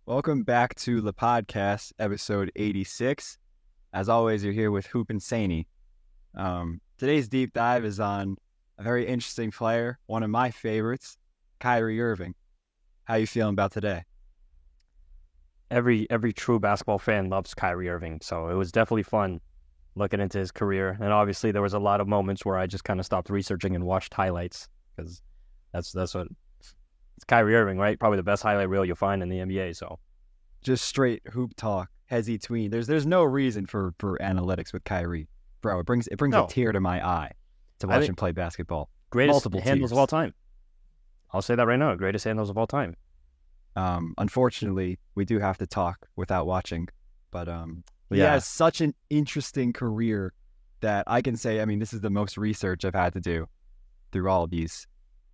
Welcome back to the podcast, episode 86. As always, you're here with Hoop and Saney. Today's deep dive is on a very interesting player, one of my favorites, Kyrie Irving. How you feeling about today? Every true basketball fan loves Kyrie Irving, so it was definitely fun looking into his career. And obviously, there was a lot of moments where I just kind of stopped researching and watched highlights because that's what it's Kyrie Irving, right? Probably the best highlight reel you'll find in the NBA. So Just straight hoop talk, hezzy tween. There's no reason for analytics with Kyrie, bro. It brings no, a tear to my eye to watch him play basketball. greatest Multiple handles tears. of all time. I'll say that right now, greatest handles of all time. Unfortunately, we do have to talk without watching, but he Yeah. has such an interesting career that I can say, I mean, this is the most research I've had to do through all of these.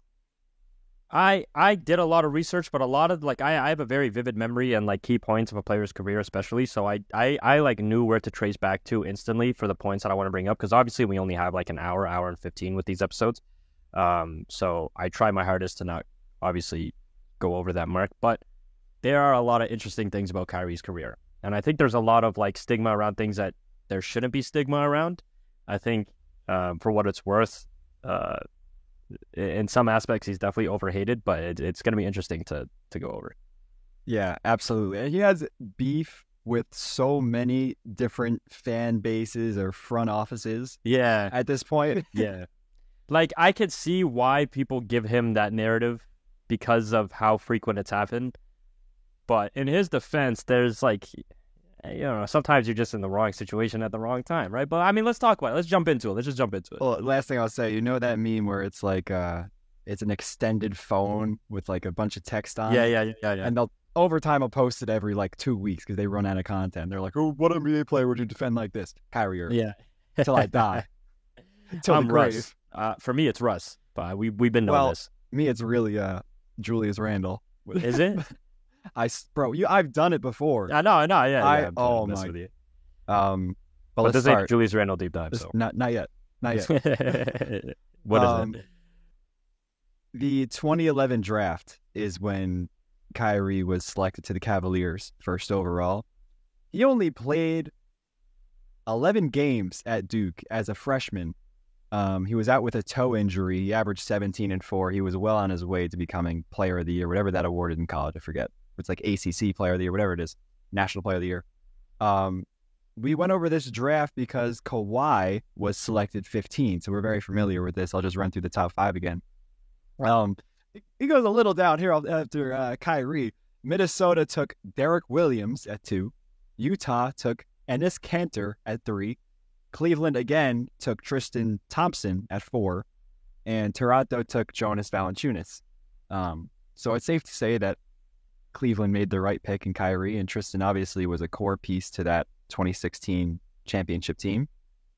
I did a lot of research, but a lot of I have a very vivid memory and key points of a player's career, especially. So I knew where to trace back to instantly for the points that I want to bring up because obviously we only have an hour and 15 with these episodes. So I try my hardest to not obviously go over that mark, but there are a lot of interesting things about Kyrie's career, and I think there's a lot of stigma around things that there shouldn't be stigma around. I think for what it's worth. In some aspects, he's definitely overhated, but it's going to be interesting to go over. Yeah, absolutely. And he has beef with so many different fan bases or front offices Yeah, at this point. yeah. I could see why people give him that narrative because of how frequent it's happened. But in his defense, there's sometimes you're just in the wrong situation at the wrong time, right? But I mean, let's talk about it. Let's jump into it. Let's just jump into it. Well, last thing I'll say, you know that meme where it's it's an extended phone with a bunch of text on it? Yeah. And they'll Overtime will post it every 2 weeks because they run out of content. They're like, "Oh, what NBA player would you defend like this?" Kyrie Irving. Yeah. Till I die. Till I'm the grave. Russ. For me, it's Russ. But we've been knowing this. Me, it's really Julius Randle. Is it? I've done it before. I know. Yeah. Oh I'm my. messing with you. But But let's this ain't start. Julius Randle deep dive. So Not yet. Not yet. what is it? The 2011 draft is when Kyrie was selected to the Cavaliers first overall. He only played 11 games at Duke as a freshman. He was out with a toe injury. He averaged 17 and 4. He was well on his way to becoming Player of the Year, whatever that award is in college. I forget. It's ACC Player of the Year, whatever it is. National Player of the Year. We went over this draft because Kawhi was selected 15, so we're very familiar with this. I'll just run through the top 5 again. He goes a little down here after Kyrie. Minnesota took Derek Williams at 2. Utah took Enes Kanter at 3. Cleveland again took Tristan Thompson at 4. And Toronto took Jonas Valanciunas. So it's safe to say that Cleveland made the right pick in Kyrie, and Tristan obviously was a core piece to that 2016 championship team.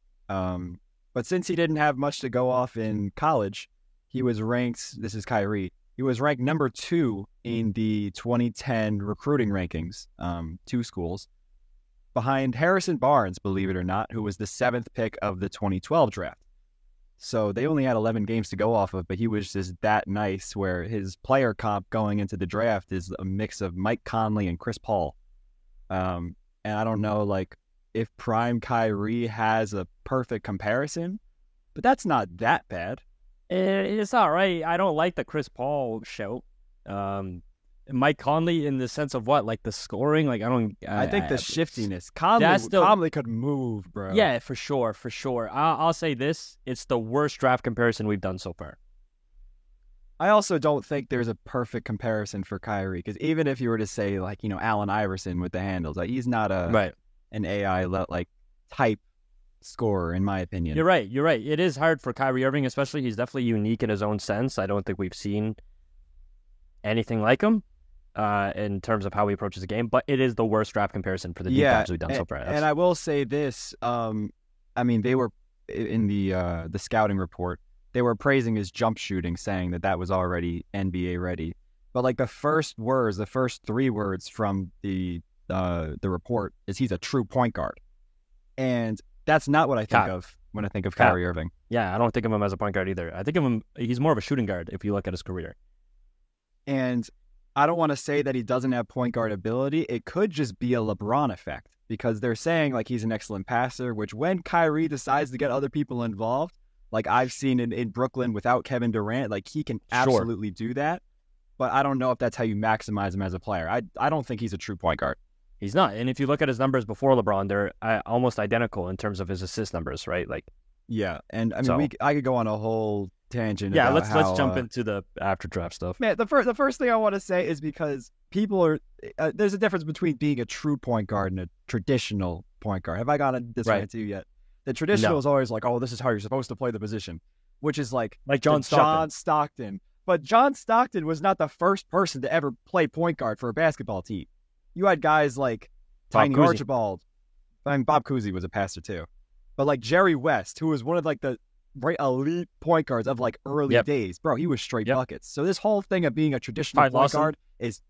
But since he didn't have much to go off in college, he was ranked, this is Kyrie, he was ranked number 2 in the 2010 recruiting rankings, 2 schools, behind Harrison Barnes, believe it or not, who was the 7th pick of the 2012 draft. So they only had 11 games to go off of, but he was just that nice where his player comp going into the draft is a mix of Mike Conley and Chris Paul. And I don't know, if prime Kyrie has a perfect comparison, but that's not that bad. It's all right. I don't like the Chris Paul shout. Mike Conley in the sense of what? The scoring? I think the shiftiness. Conley could move, bro. Yeah, for sure. I'll say this. It's the worst draft comparison we've done so far. I also don't think there's a perfect comparison for Kyrie, because even if you were to say, Allen Iverson with the handles, he's not an AI type scorer, in my opinion. You're right. It is hard for Kyrie Irving, especially. He's definitely unique in his own sense. I don't think we've seen anything like him in terms of how he approaches the game, but it is the worst draft comparison for the deep dives we've done so far. And I will say this, they were in the scouting report, they were praising his jump shooting, saying that was already NBA ready. But the first 3 words from the report is he's a true point guard. And that's not what I think of when I think of Kyrie Irving. Yeah, I don't think of him as a point guard either. I think of him, he's more of a shooting guard if you look at his career. And I don't want to say that he doesn't have point guard ability. It could just be a LeBron effect because they're saying like he's an excellent passer, which when Kyrie decides to get other people involved, like I've seen in Brooklyn without Kevin Durant, like he can absolutely do that. But I don't know if that's how you maximize him as a player. I don't think he's a true point guard. He's not. And if you look at his numbers before LeBron, they're almost identical in terms of his assist numbers, right? Like, yeah. And I mean, I could go on a whole tangent. Yeah, about let's jump into the after draft stuff. Man, the first thing I want to say is because people are there's a difference between being a true point guard and a traditional point guard. Have I gotten this right to you yet? The traditional is always like, oh, this is how you're supposed to play the position, which is like John Stockton. But John Stockton was not the first person to ever play point guard for a basketball team. You had guys like Tiny Archibald. I mean, Bob Cousy was a passer too. But like Jerry West, who was one of like the elite point guards of like early days. Bro, he was straight buckets. So this whole thing of being a traditional point guard is...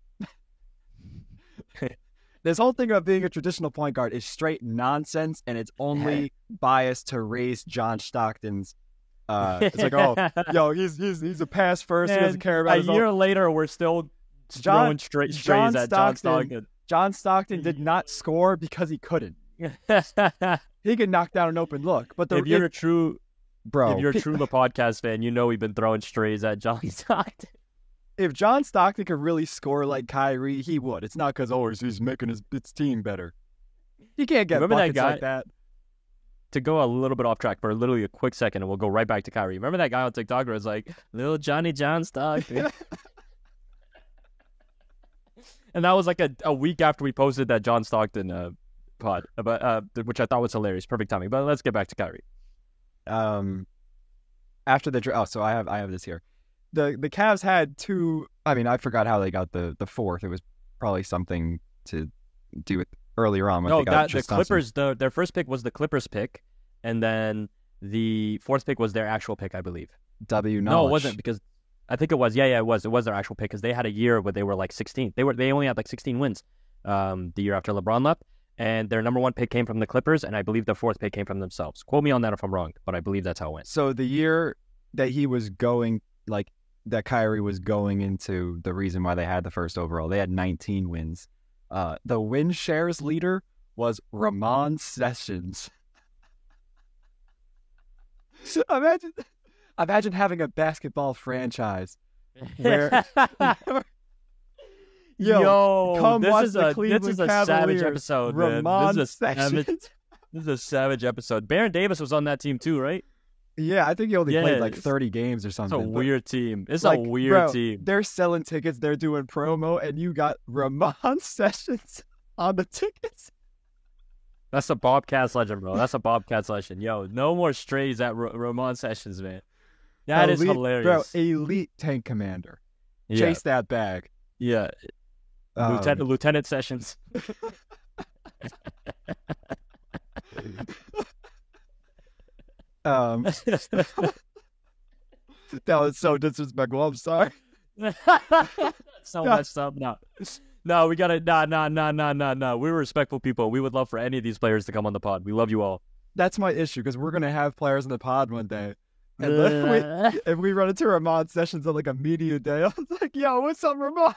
This whole thing of being a traditional point guard is straight nonsense, and it's only biased to raise John Stockton's... it's like, oh, yo, he's a pass first. He doesn't care about a year later, we're still throwing strays at John Stockton. John Stockton did not score because he couldn't. He could knock down an open look. But if you're a true podcast fan, you know we've been throwing strays at John Stockton. If John Stockton could really score like Kyrie, he would. It's not because he's making his team better. He can't get buckets like that. To go a little bit off track for literally a quick second, and we'll go right back to Kyrie. Remember that guy on TikTok where it's like, little Johnny John Stockton? And that was like a week after we posted that John Stockton pod, which I thought was hilarious. Perfect timing. But let's get back to Kyrie. After the draft, so I have this here. The Cavs had two. I mean, I forgot how they got the fourth. It was probably something to do with earlier on. No, the Clippers. Their first pick was the Clippers pick, and then the fourth pick was their actual pick, I believe. No, it wasn't, because I think it was. Yeah, it was. It was their actual pick because they had a year where they were like 16. They only had like 16 wins the year after LeBron left, and their number one pick came from the Clippers, and I believe the fourth pick came from themselves. Quote me on that if I'm wrong, but I believe that's how it went. So the year that he was going, like that Kyrie was going into the reason why they had the first overall, they had 19 wins. The win shares leader was Ramon Sessions. Imagine having a basketball franchise where come watch the Cleveland Cavaliers. Savage episode, Ramon Sessions. This is a savage episode. Baron Davis was on that team too, right? Yeah, I think he only played like 30 games or something. It's a weird team. It's like, a weird team. They're selling tickets. They're doing promo, and you got Ramon Sessions on the tickets. That's a Bobcats legend, bro. That's a Bobcats legend. Yo, no more strays at Ramon Sessions, man. That is hilarious. Bro, elite tank commander. Yeah. Chase that bag. Yeah. Lieutenant Sessions. That was so disrespectful. I'm sorry. So messed up. No, we gotta. No. We're respectful people. We would love for any of these players to come on the pod. We love you all. That's my issue, because we're gonna have players in the pod one day, and if we run into Ramon Sessions on like a media day, I was like, "Yo, what's up, Ramon?"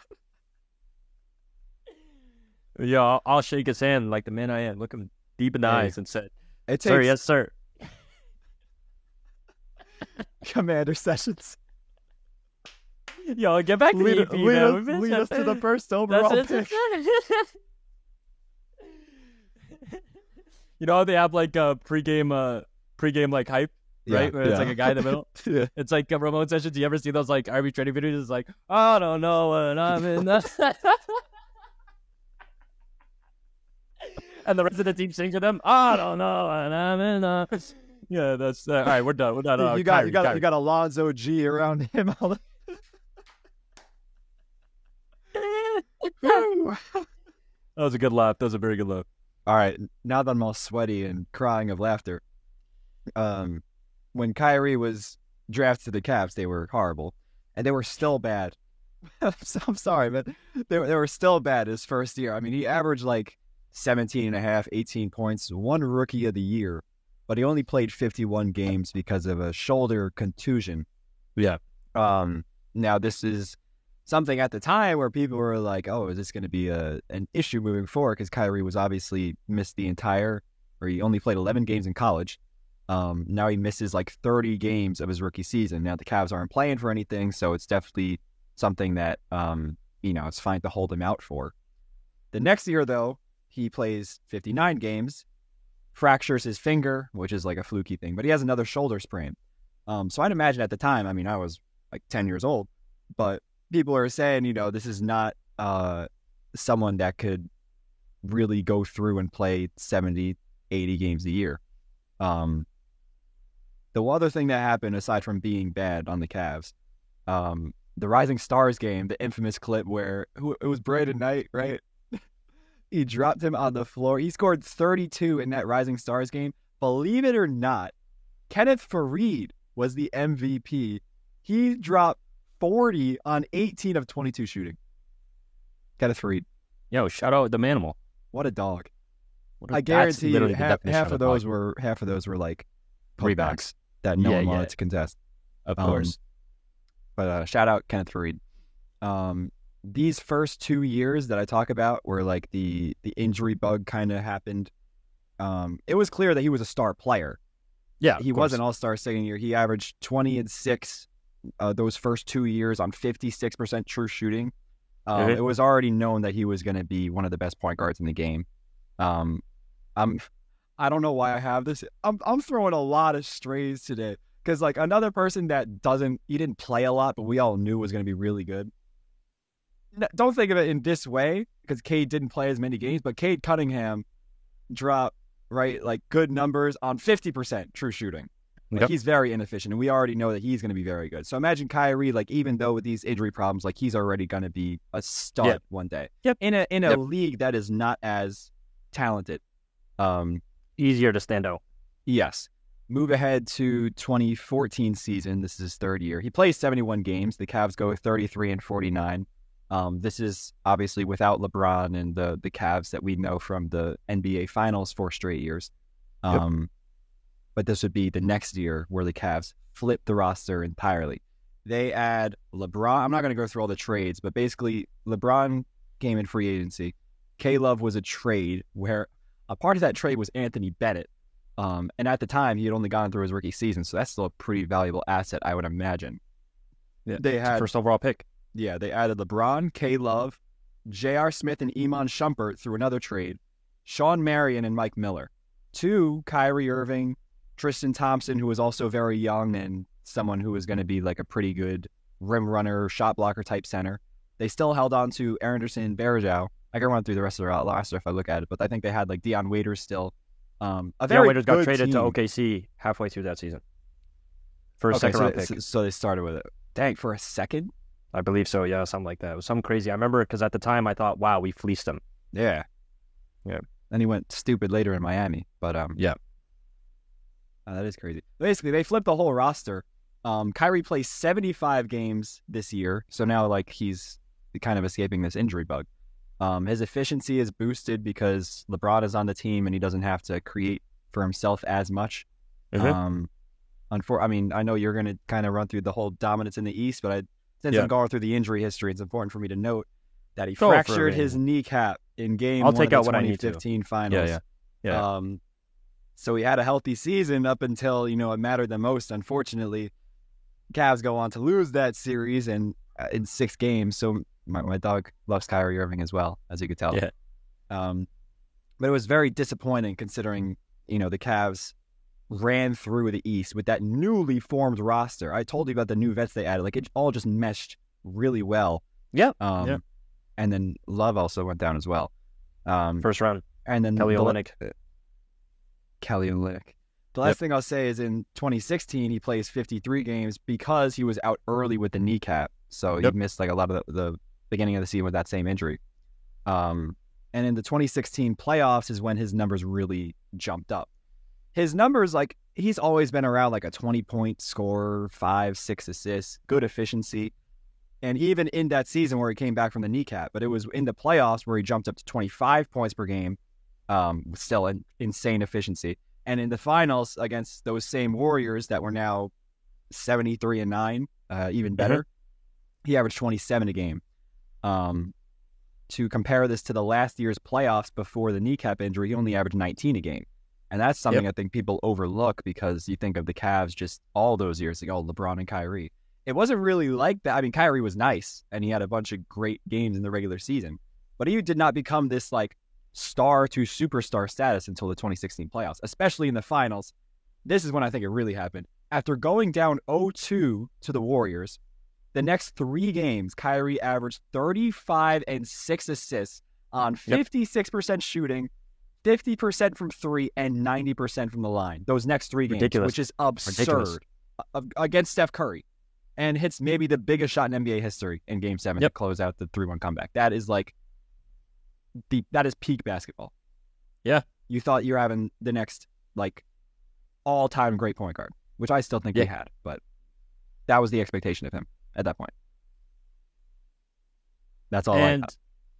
Yeah, I'll shake his hand like the man I am. Look him deep in the eyes and said, "Sir, yes, sir." Commander Sessions. Yo, get back to the EP, lead us to the first overall pick. You know how they have like a pregame like hype, right? Where it's like a guy in the middle. Yeah. It's like Ramon Sessions. Do you ever see those like RB training videos? It's like, I don't know what I'm in. And the rest of the team sings to them. I don't know what I'm in. Yeah, that's all right. We're done. You got Alonzo G around him. That was a good laugh. That was a very good laugh. All right, now that I'm all sweaty and crying of laughter, when Kyrie was drafted to the Cavs, they were horrible, and they were still bad. I'm sorry, but they were still bad his first year. I mean, he averaged like 17.5, 18 points, one Rookie of the Year, but he only played 51 games because of a shoulder contusion. Yeah. Now this is something at the time where people were like, "Oh, is this going to be an issue moving forward?" Because Kyrie was obviously missed the entire, or he only played 11 games in college. Now he misses like 30 games of his rookie season. Now the Cavs aren't playing for anything, so it's definitely something that it's fine to hold him out for. The next year, though, he plays 59 games, fractures his finger, which is like a fluky thing, but he has another shoulder sprain. So I'd imagine at the time, I mean, I was like 10 years old, but people are saying, this is not someone that could really go through and play 70, 80 games a year. The other thing that happened, aside from being bad on the Cavs, the Rising Stars game, the infamous clip where it was Brandon Knight, right? He dropped him on the floor. He scored 32 in that Rising Stars game. Believe it or not, Kenneth Faried was the MVP. He dropped 40 on 18 of 22 shooting. Kenneth Faried. Yo, shout out the Manimal. What a dog. I guarantee you half of those were like putbacks that no one wanted to contest. Of course. But shout out Kenneth Faried. These first 2 years that I talk about where like the injury bug kind of happened, it was clear that he was a star player. Yeah, he was an all-star second year. He averaged 20 and 6 those first 2 years on 56% true shooting. It was already known that he was going to be one of the best point guards in the game. I don't know why I have this. I'm throwing a lot of strays today because like another person that he didn't play a lot, but we all knew was going to be really good. Don't think of it in this way because Cade didn't play as many games, but Cade Cunningham dropped like good numbers on 50% true shooting. Like, he's very inefficient, and we already know that he's going to be very good. So imagine Kyrie, like even though with these injury problems, like he's already going to be a stud one day. In a league that is not as talented, easier to stand out. Yes. Move ahead to 2014 season. This is his third year. He plays 71 games. The Cavs go 33 and 49. This is obviously without LeBron and the Cavs that we know from the NBA Finals 4 straight years. But this would be the next year where the Cavs flip the roster entirely. They add LeBron. I'm not going to go through all the trades, but basically LeBron came in free agency. K-Love was a trade where a part of that trade was Anthony Bennett. And at the time, he had only gone through his rookie season, so that's still a pretty valuable asset, I would imagine. Yeah, they had first overall pick. Yeah, they added LeBron, K-Love, J.R. Smith, and Iman Shumpert through another trade, Sean Marion and Mike Miller. 2, Kyrie Irving, Tristan Thompson, who was also very young and someone who was going to be like a pretty good rim runner, shot blocker type center. They still held on to Anderson Varejao. I can run through the rest of their roster if I look at it, but I think they had like Dion Waiters still. Dion Waiters got traded to OKC halfway through that season. First, second round pick. So they started with it. Dang, for a second? I believe so, yeah, something like that. It was something crazy. I remember because at the time I thought, wow, we fleeced him. Yeah. Then he went stupid later in Miami, but that is crazy. Basically, they flipped the whole roster. Kyrie plays 75 games this year, so now like he's kind of escaping this injury bug. His efficiency is boosted because LeBron is on the team and he doesn't have to create for himself as much. I know you're going to kind of run through the whole dominance in the East, but since I'm going through the injury history, it's important for me to note that he fractured his kneecap in game 1 of the 2015 finals. So he had a healthy season up until, it mattered the most. Unfortunately, Cavs go on to lose that series and in 6 games. So my dog loves Kyrie Irving as well, as you could tell. Yeah. But it was very disappointing considering, the Cavs ran through the East with that newly formed roster. I told you about the new vets they added. Like, it all just meshed really well. Yeah. And then Love also went down as well. First round. And then Kelly Olynyk. The last thing I'll say is in 2016, he plays 53 games because he was out early with the kneecap. So he missed like a lot of the beginning of the season with that same injury. And in the 2016 playoffs is when his numbers really jumped up. His numbers, like, he's always been around like a 20-point scorer, 5-6 assists, good efficiency. And even in that season where he came back from the kneecap, but it was in the playoffs where he jumped up to 25 points per game, still an insane efficiency. And in the finals against those same Warriors that were now 73-9, even better, he averaged 27 a game. To compare this to the last year's playoffs before the kneecap injury, he only averaged 19 a game. And that's something I think people overlook because you think of the Cavs just all those years ago, LeBron and Kyrie. It wasn't really like that. I mean, Kyrie was nice, and he had a bunch of great games in the regular season. But he did not become this, like, star to superstar status until the 2016 playoffs, especially in the finals. This is when I think it really happened. After going down 0-2 to the Warriors, the next 3 games, Kyrie averaged 35 and 6 assists on 56% shooting, 50% from 3, and 90% from the line. Those next 3 games, which is absurd against Steph Curry. And hits maybe the biggest shot in NBA history in Game 7 to close out the 3-1 comeback. That is like that is peak basketball. Yeah. You thought you're having the next, like, all-time great point guard, which I still think he had, but that was the expectation of him at that point. That's all I had.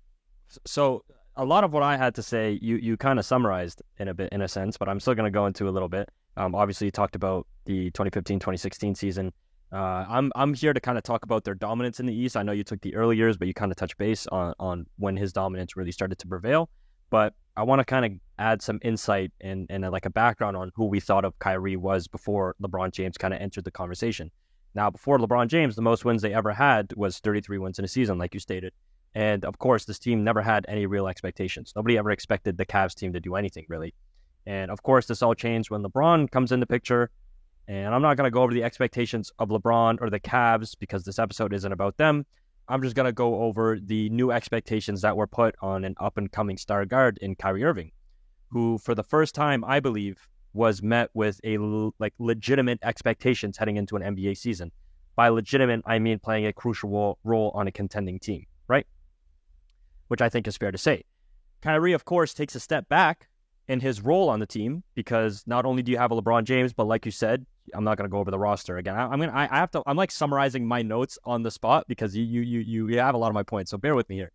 So a lot of what I had to say, you kind of summarized in a sense, but I'm still going to go into a little bit. Obviously, you talked about the 2015-2016 season. I'm here to kind of talk about their dominance in the East. I know you took the early years, but you kind of touched base on when his dominance really started to prevail. But I want to kind of add some insight and like a background on who we thought of Kyrie was before LeBron James kind of entered the conversation. Now, before LeBron James, the most wins they ever had was 33 wins in a season, like you stated. And of course, this team never had any real expectations. Nobody ever expected the Cavs team to do anything, really. And of course, this all changed when LeBron comes in the picture. And I'm not going to go over the expectations of LeBron or the Cavs because this episode isn't about them. I'm just going to go over the new expectations that were put on an up-and-coming star guard in Kyrie Irving, who for the first time, I believe, was met with legitimate expectations heading into an NBA season. By legitimate, I mean playing a crucial role on a contending team, right? Which I think is fair to say. Kyrie, of course, takes a step back in his role on the team because not only do you have a LeBron James, but like you said, I'm not going to go over the roster again. I'm like summarizing my notes on the spot because you have a lot of my points, so bear with me here.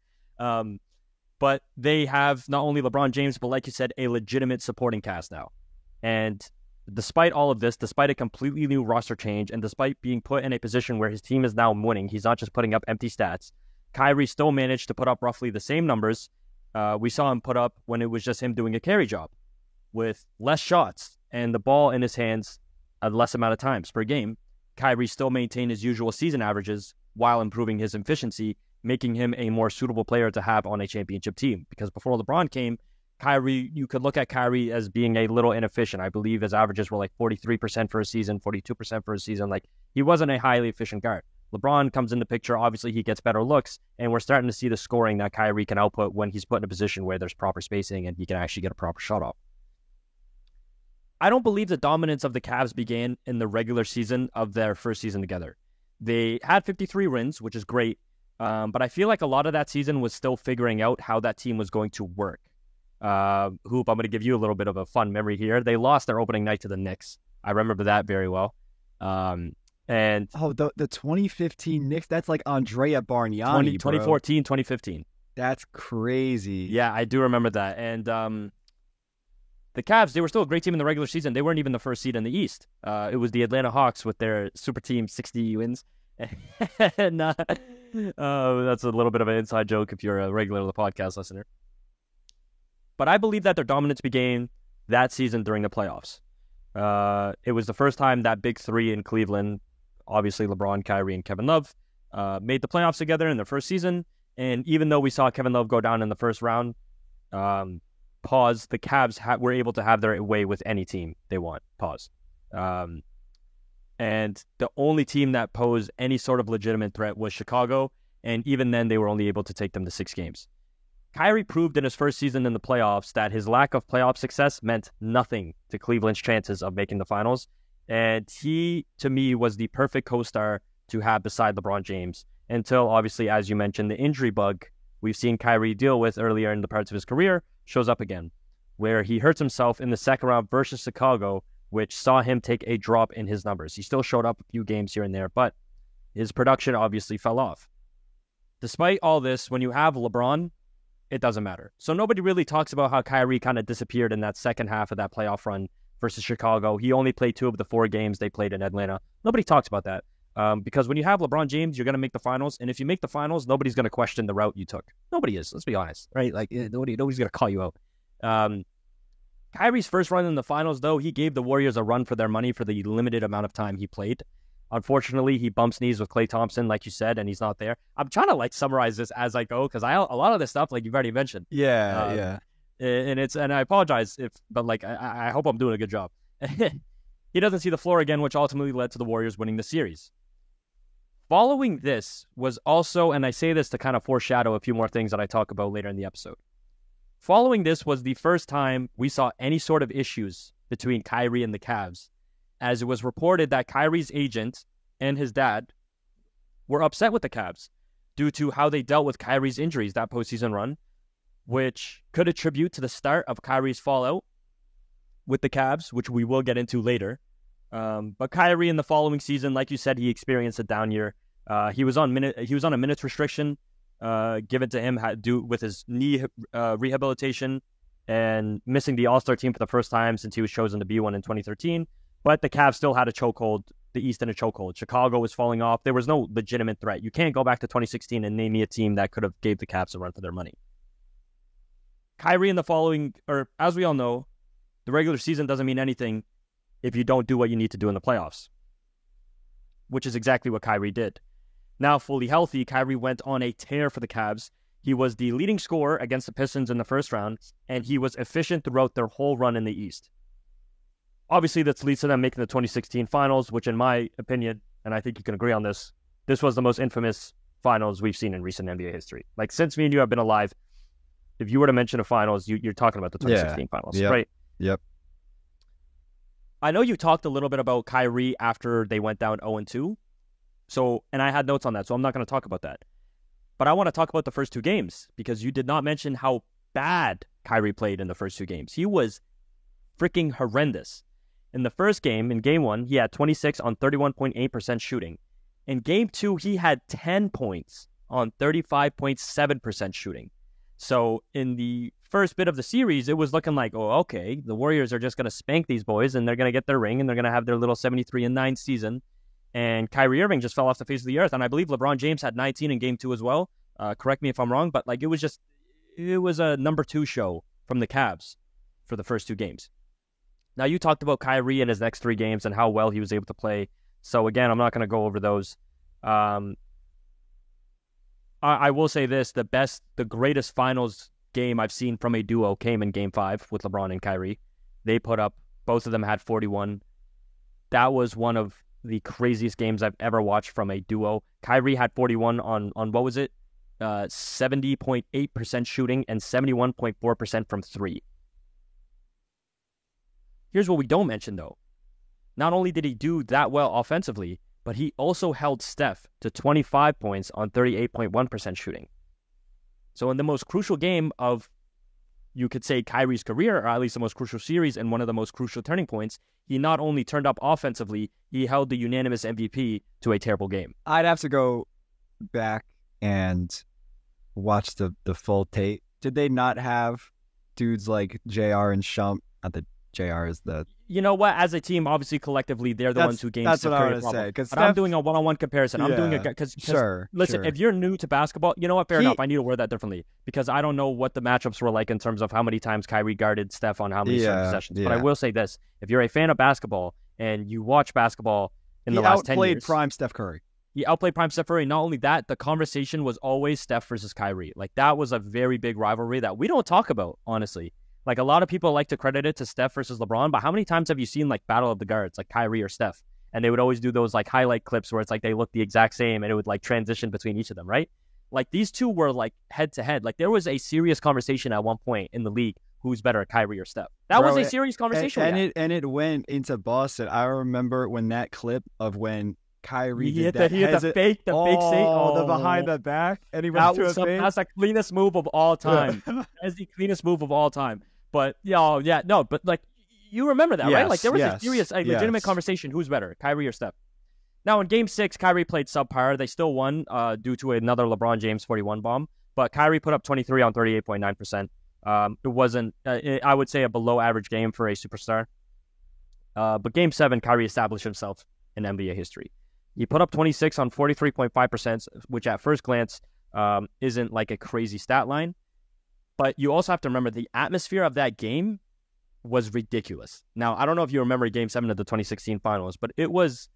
But they have not only LeBron James, but like you said, a legitimate supporting cast now. And despite all of this, despite a completely new roster change, and despite being put in a position where his team is now winning, he's not just putting up empty stats. Kyrie still managed to put up roughly the same numbers we saw him put up when it was just him doing a carry job with less shots and the ball in his hands a less amount of times per game. Kyrie still maintained his usual season averages while improving his efficiency, making him a more suitable player to have on a championship team. Because before LeBron came, Kyrie, you could look at Kyrie as being a little inefficient. I believe his averages were like 43% for a season, 42% for a season. Like, he wasn't a highly efficient guard. LeBron comes in the picture. Obviously, he gets better looks, and we're starting to see the scoring that Kyrie can output when he's put in a position where there's proper spacing and he can actually get a proper shot off. I don't believe the dominance of the Cavs began in the regular season of their first season together. They had 53 wins, which is great, but I feel like a lot of that season was still figuring out how that team was going to work. Hoop, I'm going to give you a little bit of a fun memory here. They lost their opening night to the Knicks. I remember that very well. And the 2015 Knicks, that's like Andrea Bargnani, 2014, 2015. That's crazy. Yeah, I do remember that. And the Cavs, they were still a great team in the regular season. They weren't even the first seed in the East. It was the Atlanta Hawks with their super team 60 wins. And that's a little bit of an inside joke if you're a regular of the podcast listener. But I believe that their dominance began that season during the playoffs. It was the first time that big three in Cleveland, obviously LeBron, Kyrie, and Kevin Love, made the playoffs together in their first season. And even though we saw Kevin Love go down in the first round, the Cavs were able to have their way with any team they want. And the only team that posed any sort of legitimate threat was Chicago, and even then they were only able to take them to 6 games. Kyrie proved in his first season in the playoffs that his lack of playoff success meant nothing to Cleveland's chances of making the finals. And he, to me, was the perfect co-star to have beside LeBron James until, obviously, as you mentioned, the injury bug we've seen Kyrie deal with earlier in the parts of his career shows up again, where he hurts himself in the second round versus Chicago, which saw him take a drop in his numbers. He still showed up a few games here and there, but his production obviously fell off. Despite all this, when you have LeBron, it doesn't matter. So nobody really talks about how Kyrie kind of disappeared in that second half of that playoff run versus Chicago. He only played 2 of the 4 games they played in Atlanta. Nobody talks about that. Because when you have LeBron James, you're going to make the finals. And if you make the finals, nobody's going to question the route you took. Nobody is. Let's be honest, right? Like, nobody's going to call you out. Kyrie's first run in the finals, though, he gave the Warriors a run for their money for the limited amount of time he played. Unfortunately, he bumps knees with Klay Thompson, like you said, and he's not there. I'm trying to summarize this as I go because a lot of this stuff, like you've already mentioned. Yeah. And I apologize but I hope I'm doing a good job. He doesn't see the floor again, which ultimately led to the Warriors winning the series. Following this was also, and I say this to kind of foreshadow a few more things that I talk about later in the episode. Following this was the first time we saw any sort of issues between Kyrie and the Cavs, as it was reported that Kyrie's agent and his dad were upset with the Cavs due to how they dealt with Kyrie's injuries that postseason run, which could attribute to the start of Kyrie's fallout with the Cavs, which we will get into later. But Kyrie in the following season, like you said, he experienced a down year. He was on a minutes restriction given to him due with his knee rehabilitation and missing the All-Star team for the first time since he was chosen to be one in 2013. But the Cavs still had a chokehold, the East in a chokehold. Chicago was falling off. There was no legitimate threat. You can't go back to 2016 and name me a team that could have gave the Cavs a run for their money. Kyrie in the following, or as we all know, the regular season doesn't mean anything if you don't do what you need to do in the playoffs, which is exactly what Kyrie did. Now fully healthy, Kyrie went on a tear for the Cavs. He was the leading scorer against the Pistons in the first round, and he was efficient throughout their whole run in the East. Obviously, that leads to them making the 2016 finals, which in my opinion, and I think you can agree on this was the most infamous finals we've seen in recent NBA history. Like, since me and you have been alive, if you were to mention a finals, you're talking about the 2016 finals, right? Yep. I know you talked a little bit about Kyrie after they went down 0-2. So, and I had notes on that, so I'm not going to talk about that. But I want to talk about the first two games because you did not mention how bad Kyrie played in the first two games. He was freaking horrendous. In the first game, in game 1, he had 26 on 31.8% shooting. In game 2, he had 10 points on 35.7% shooting. So in the first bit of the series, it was looking like, oh, okay, the Warriors are just going to spank these boys and they're going to get their ring and they're going to have their little 73-9 season. And Kyrie Irving just fell off the face of the earth. And I believe LeBron James had 19 in game 2 as well. Correct me if I'm wrong, but it was a number 2 show from the Cavs for the first two games. Now, you talked about Kyrie in his next 3 games and how well he was able to play. So again, I'm not going to go over those. I will say this, the greatest finals game I've seen from a duo came in game 5 with LeBron and Kyrie. They put up, both of them had 41. That was one of the craziest games I've ever watched from a duo. Kyrie had 41 on what was it? 70.8% shooting and 71.4% from 3. Here's what we don't mention, though. Not only did he do that well offensively, but he also held Steph to 25 points on 38.1% shooting. So in the most crucial game of, you could say, Kyrie's career, or at least the most crucial series and one of the most crucial turning points, he not only turned up offensively, he held the unanimous MVP to a terrible game. I'd have to go back and watch the full tape. Did they not have dudes like JR and Shump? Not that JR is the... You know what? As a team, obviously, collectively, they're the ones who gained That's Steph what I Curry want to say. But I'm doing a one-on-one comparison. I'm doing a... Because listen, if you're new to basketball, you know what? Fair enough. I need to word that differently because I don't know what the matchups were like in terms of how many times Kyrie guarded Steph on how many certain possessions. But I will say this. If you're a fan of basketball and you watch basketball in the last 10 years... He outplayed prime Steph Curry. He outplayed prime Steph Curry. Not only that, the conversation was always Steph versus Kyrie. Like, that was a very big rivalry that we don't talk about, honestly. Like, a lot of people like to credit it to Steph versus LeBron, but how many times have you seen, like, Battle of the Guards, like Kyrie or Steph? And they would always do those, like, highlight clips where it's like they look the exact same and it would, like, transition between each of them, right? Like, these two were, like, head-to-head. Like, there was a serious conversation at one point in the league who's better, Kyrie or Steph. That was a serious conversation. And it went into Boston. I remember when that clip of when Kyrie hit the fake save. The behind the back. And he went to his face. That's the cleanest move of all time. That's the cleanest move of all time. But, but like, you remember that, right? Like, there was a serious, legitimate conversation. Who's better, Kyrie or Steph? Now, in Game 6, Kyrie played subpar. They still won due to another LeBron James 41 bomb. But Kyrie put up 23 on 38.9%. It wasn't, I would say, a below-average game for a superstar. But Game 7, Kyrie established himself in NBA history. He put up 26 on 43.5%, which at first glance isn't like a crazy stat line. But you also have to remember the atmosphere of that game was ridiculous. Now, I don't know if you remember Game 7 of the 2016 finals, but it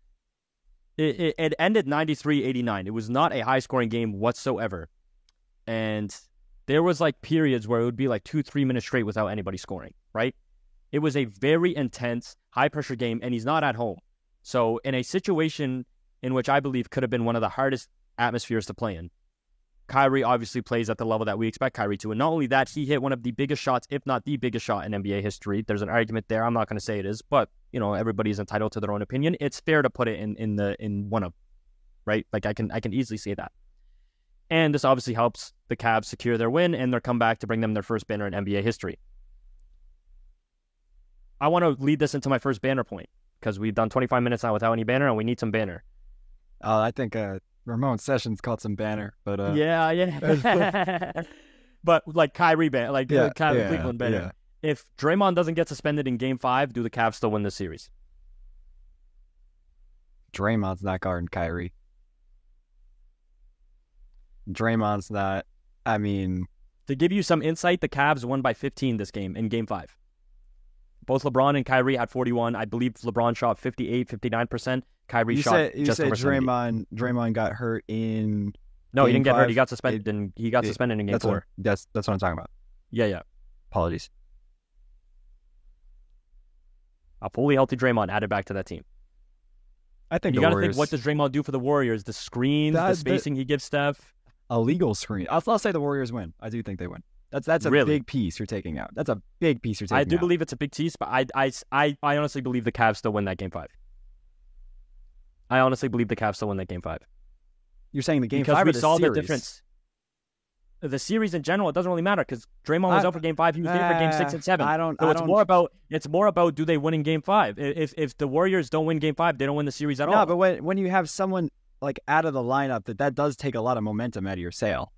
ended 93-89. It was not a high-scoring game whatsoever. And there was like periods where it would be like 2-3 minutes straight without anybody scoring, right? It was a very intense, high-pressure game, and he's not at home. So in a situation in which I believe could have been one of the hardest atmospheres to play in, Kyrie obviously plays at the level that we expect Kyrie to. And not only that, he hit one of the biggest shots, if not the biggest shot in NBA history. There's an argument there. I'm not going to say it is, but, you know, everybody's entitled to their own opinion. It's fair to put it in one of, right? Like I can easily say that. And this obviously helps the Cavs secure their win and their comeback to bring them their first banner in NBA history. I want to lead this into my first banner point because we've done 25 minutes now without any banner and we need some banner. I think Ramon Sessions called some banner, but yeah. But like Kyrie banner, like Kyrie Cleveland banner. Yeah. If Draymond doesn't get suspended in Game 5, do the Cavs still win this series? Draymond's not guarding Kyrie. Draymond's not. I mean, to give you some insight, the Cavs won by 15 this game in Game 5. Both LeBron and Kyrie had 41. I believe LeBron shot 58, 59%. Kyrie shot just over 70. Draymond got hurt in. No, he didn't get hurt. He got suspended. Suspended in Game 4. That's what I'm talking about. Yeah. Apologies. A fully healthy Draymond added back to that team. I think you got to think, what does Draymond do for the Warriors? The screens, the spacing he gives Steph. A legal screen. I'll say the Warriors win. I do think they win. That's a big piece you're taking out. That's a big piece you're taking out. I do believe it's a big piece, but I honestly believe the Cavs still win that Game 5. I honestly believe the Cavs still win that Game 5. You're saying the Game because 5 we or the saw series? The difference. The series in general, it doesn't really matter because Draymond was out for Game 5. He was there for Game 6 and 7. It's more about do they win in Game 5? If the Warriors don't win Game 5, they don't win the series at all. No, but when you have someone like out of the lineup, that does take a lot of momentum out of your sail.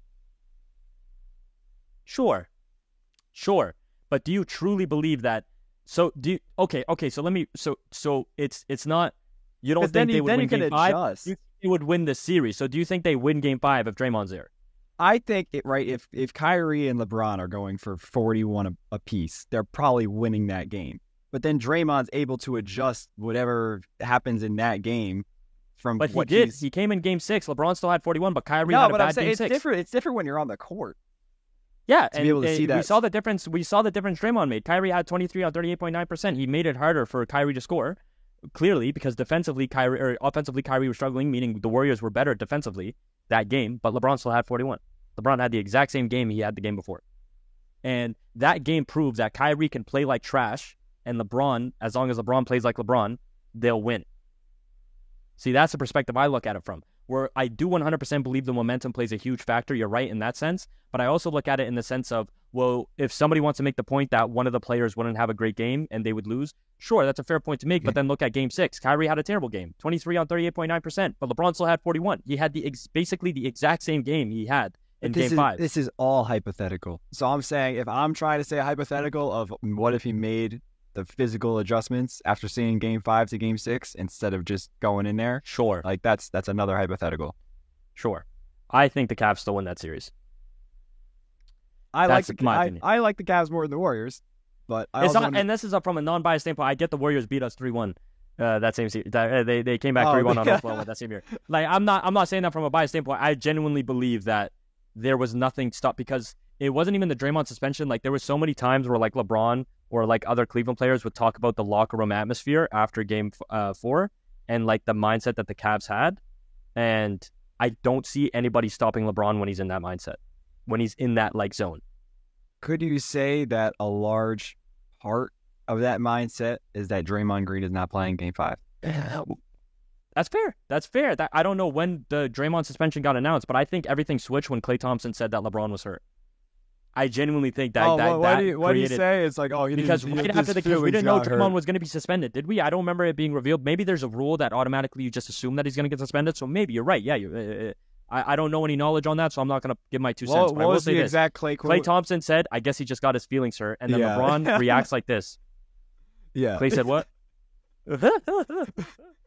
Sure. But do you truly believe that? So do you, okay. So let me. So it's not. You don't think they would win Game 5? They would win the series. So do you think they win Game 5 if Draymond's there? I think if Kyrie and LeBron are going for 41 apiece, they're probably winning that game. But then Draymond's able to adjust whatever happens in that game from. But what he did. He came in Game 6. LeBron still had 41, but Kyrie had a bad Game 6. It's different when you're on the court. Yeah, to be able to see that. We saw the difference Draymond made. Kyrie had 23 on 38.9%. He made it harder for Kyrie to score, clearly, because offensively Kyrie was struggling, meaning the Warriors were better defensively that game, but LeBron still had 41. LeBron had the exact same game he had the game before. And that game proves that Kyrie can play like trash, and LeBron, as long as LeBron plays like LeBron, they'll win. See, that's the perspective I look at it from, where I do 100% believe the momentum plays a huge factor. You're right in that sense. But I also look at it in the sense of, well, if somebody wants to make the point that one of the players wouldn't have a great game and they would lose, sure, that's a fair point to make. But then look at Game 6. Kyrie had a terrible game, 23 on 38.9%, but LeBron still had 41. He had basically the exact same game he had in Game 5. This is all hypothetical. So I'm saying, if I'm trying to say a hypothetical of what if he made the physical adjustments after seeing Game 5 to Game 6 instead of just going in there. Sure. Like that's another hypothetical. Sure. I think the Cavs still win that series. I like the Cavs more than the Warriors, but and this is from a non-biased standpoint. I get the Warriors beat us 3-1 that same series. They came back 3-1 on Oklahoma that same year. Like I'm not saying that from a biased standpoint. I genuinely believe that there was nothing stopped because it wasn't even the Draymond suspension. Like there were so many times where like LeBron or like other Cleveland players would talk about the locker room atmosphere after Game 4 and like the mindset that the Cavs had. And I don't see anybody stopping LeBron when he's in that mindset, when he's in that like zone. Could you say that a large part of that mindset is that Draymond Green is not playing Game 5? That's fair. I don't know when the Draymond suspension got announced, but I think everything switched when Klay Thompson said that LeBron was hurt. I genuinely think that. What do you say? It's like, because right after the game, we didn't know Draymond was going to be suspended, did we? I don't remember it being revealed. Maybe there's a rule that automatically you just assume that he's going to get suspended. So maybe you're right. Yeah, I don't know any knowledge on that, so I'm not going to give my 2 cents. What was the exact Klay quote? Klay Thompson said, "I guess he just got his feelings hurt," and then LeBron reacts like this. Yeah. Klay said, "What?"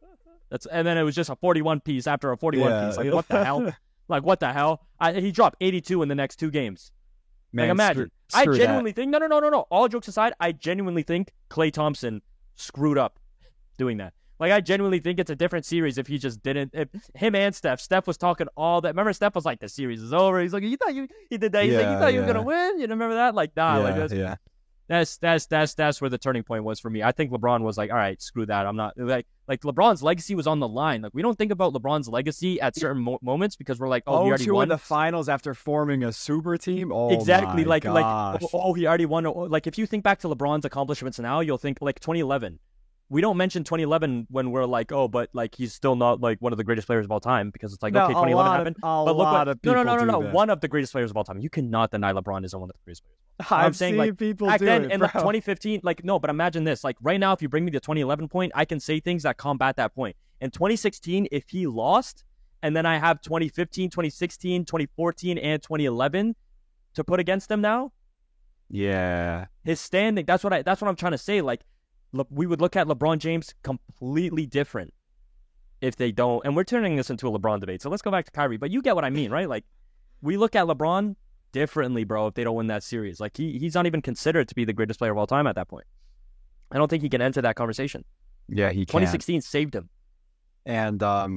And then it was just a 41 piece after a 41 piece. Like, what the hell? Like, what the hell? He dropped 82 in the next 2 games. Man, like, imagine. screw I genuinely think, no. All jokes aside, I genuinely think Klay Thompson screwed up doing that. Like, I genuinely think it's a different series if he just didn't. If him and Steph was talking all that. Remember, Steph was like, the series is over. He's like, he did that. He's like, you thought you were going to win? You remember that? Like, nah. That's where the turning point was for me. I think LeBron was like, all right, screw that. I'm not like LeBron's legacy was on the line. Like, we don't think about LeBron's legacy at certain moments because we're like, oh, he already won in the finals after forming a super team. Oh, exactly. My like, gosh. he already won. Like, if you think back to LeBron's accomplishments now, you'll think like 2011. We don't mention 2011 when we're like, oh, but like he's still not like one of the greatest players of all time because it's like, okay, 2011 happened. But look, no, one of the greatest players of all time. You cannot deny LeBron isn't one of the greatest players. I'm saying like people back then in like 2015, like no, but imagine this. Like right now, if you bring me the 2011 point, I can say things that combat that point. In 2016, if he lost, and then I have 2015, 2016, 2014, and 2011 to put against him now. Yeah, his standing. That's what I'm trying to say. Like, look, we would look at LeBron James completely different if they don't. And we're turning this into a LeBron debate. So let's go back to Kyrie. But you get what I mean, right? Like, we look at LeBron differently, bro, if they don't win that series. Like, he's not even considered to be the greatest player of all time at that point. I don't think he can enter that conversation. Yeah, he can. 2016 saved him. And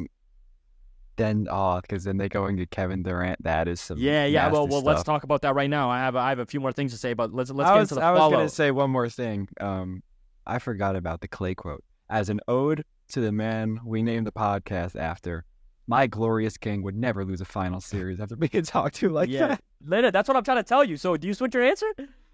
then because then they go and get Kevin Durant. That is some Well, stuff. Let's talk about that right now. I have a few more things to say, but let's get into the follow. I was going to say one more thing. I forgot about the Klay quote. As an ode to the man we named the podcast after, my glorious king would never lose a final series after being talked to like that. Later, that's what I'm trying to tell you. So, do you switch your answer?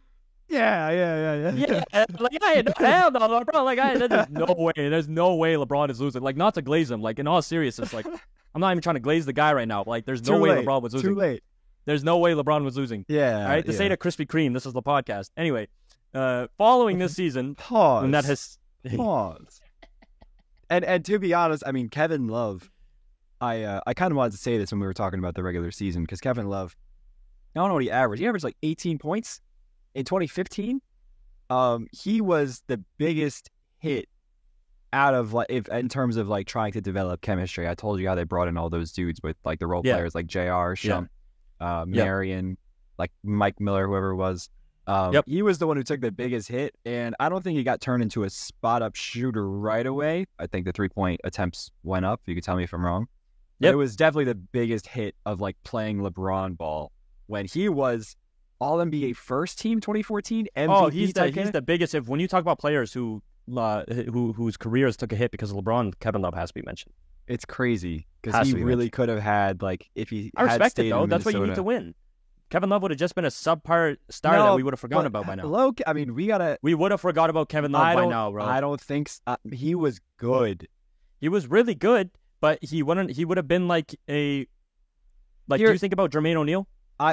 Yeah. Hell no, bro. Like, there's no way. There's no way LeBron is losing. Like, not to glaze him. Like, in all seriousness, like, I'm not even trying to glaze the guy right now. Like, there's no way LeBron was losing. Too late. There's no way LeBron was losing. Yeah. All right. This ain't a Krispy Kreme. This is the podcast. Anyway, following this season, pause. And that has pause. And to be honest, I mean, Kevin Love. I kind of wanted to say this when we were talking about the regular season because Kevin Love, I don't know what he averaged. He averaged like 18 points in 2015. He was the biggest hit out of like in terms of like trying to develop chemistry. I told you how they brought in all those dudes with like the role players like JR, Shump, Marion, like Mike Miller, whoever it was. He was the one who took the biggest hit, and I don't think he got turned into a spot-up shooter right away. I think the 3-point attempts went up. You could tell me if I'm wrong. It was definitely the biggest hit of like playing LeBron ball when he was All-NBA first team 2014 MVP. Oh, he's the biggest. If when you talk about players whose careers took a hit because of LeBron, Kevin Love has to be mentioned. It's crazy because he really could have had like if he. I respect it though. That's what you need to win. Kevin Love would have just been a subpar star that we would have forgotten about by now. I mean, we would have forgot about Kevin Love by now, bro. I don't think he was good. He was really good, but he wouldn't. He would have been like a. Like, do you think about Jermaine O'Neal?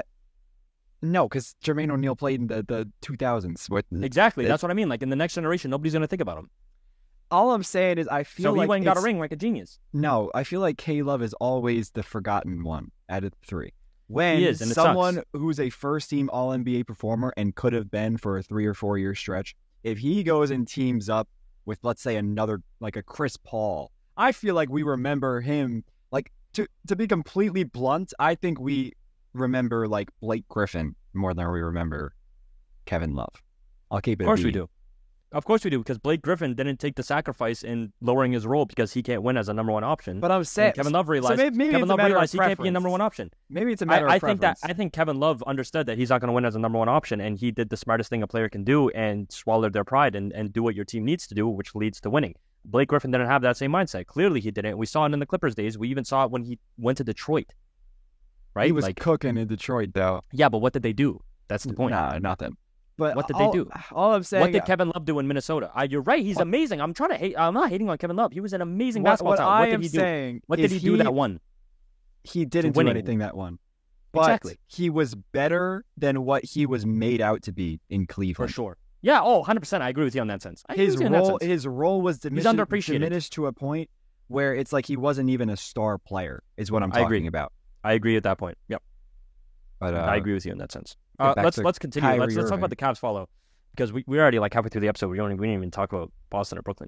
No, because Jermaine O'Neal played in the 2000s. Exactly, that's what I mean. Like in the next generation, nobody's gonna think about him. All I'm saying is, I feel like he went and got a ring like a genius. No, I feel like K Love is always the forgotten one out of the three. When he is, and someone who's a first-team All-NBA performer and could have been for a 3 or 4 year stretch, if he goes and teams up with, let's say, another, like a Chris Paul, I feel like we remember him, like, to be completely blunt, I think we remember, like, Blake Griffin more than we remember Kevin Love. I'll keep it Of course we do. Of course we do, because Blake Griffin didn't take the sacrifice in lowering his role because he can't win as a number one option. But I'm saying Kevin Love realized he can't be a number one option. Maybe it's a matter of preference. I think Kevin Love understood that he's not going to win as a number one option, and he did the smartest thing a player can do and swallowed their pride and do what your team needs to do, which leads to winning. Blake Griffin didn't have that same mindset. Clearly he didn't. We saw it in the Clippers days. We even saw it when he went to Detroit. Right? He was cooking in Detroit, though. Yeah, but what did they do? That's the point. Nah, nothing. But what did they do? All I'm saying. What did Kevin Love do in Minnesota? You're right. He's amazing. I'm not hating on Kevin Love. He was an amazing basketball talent. What did he do? What did he do that won? He didn't do anything that won. But he was better than what he was made out to be in Cleveland. For sure. Yeah. Oh, 100%. I agree with you on that sense. His role was diminished to a point where it's like he wasn't even a star player. Is what I'm talking about. I agree at that point. Yep. But I agree with you in that sense. Let's continue. Let's talk about the Cavs follow, because we already like halfway through the episode. We didn't even talk about Boston or Brooklyn yet.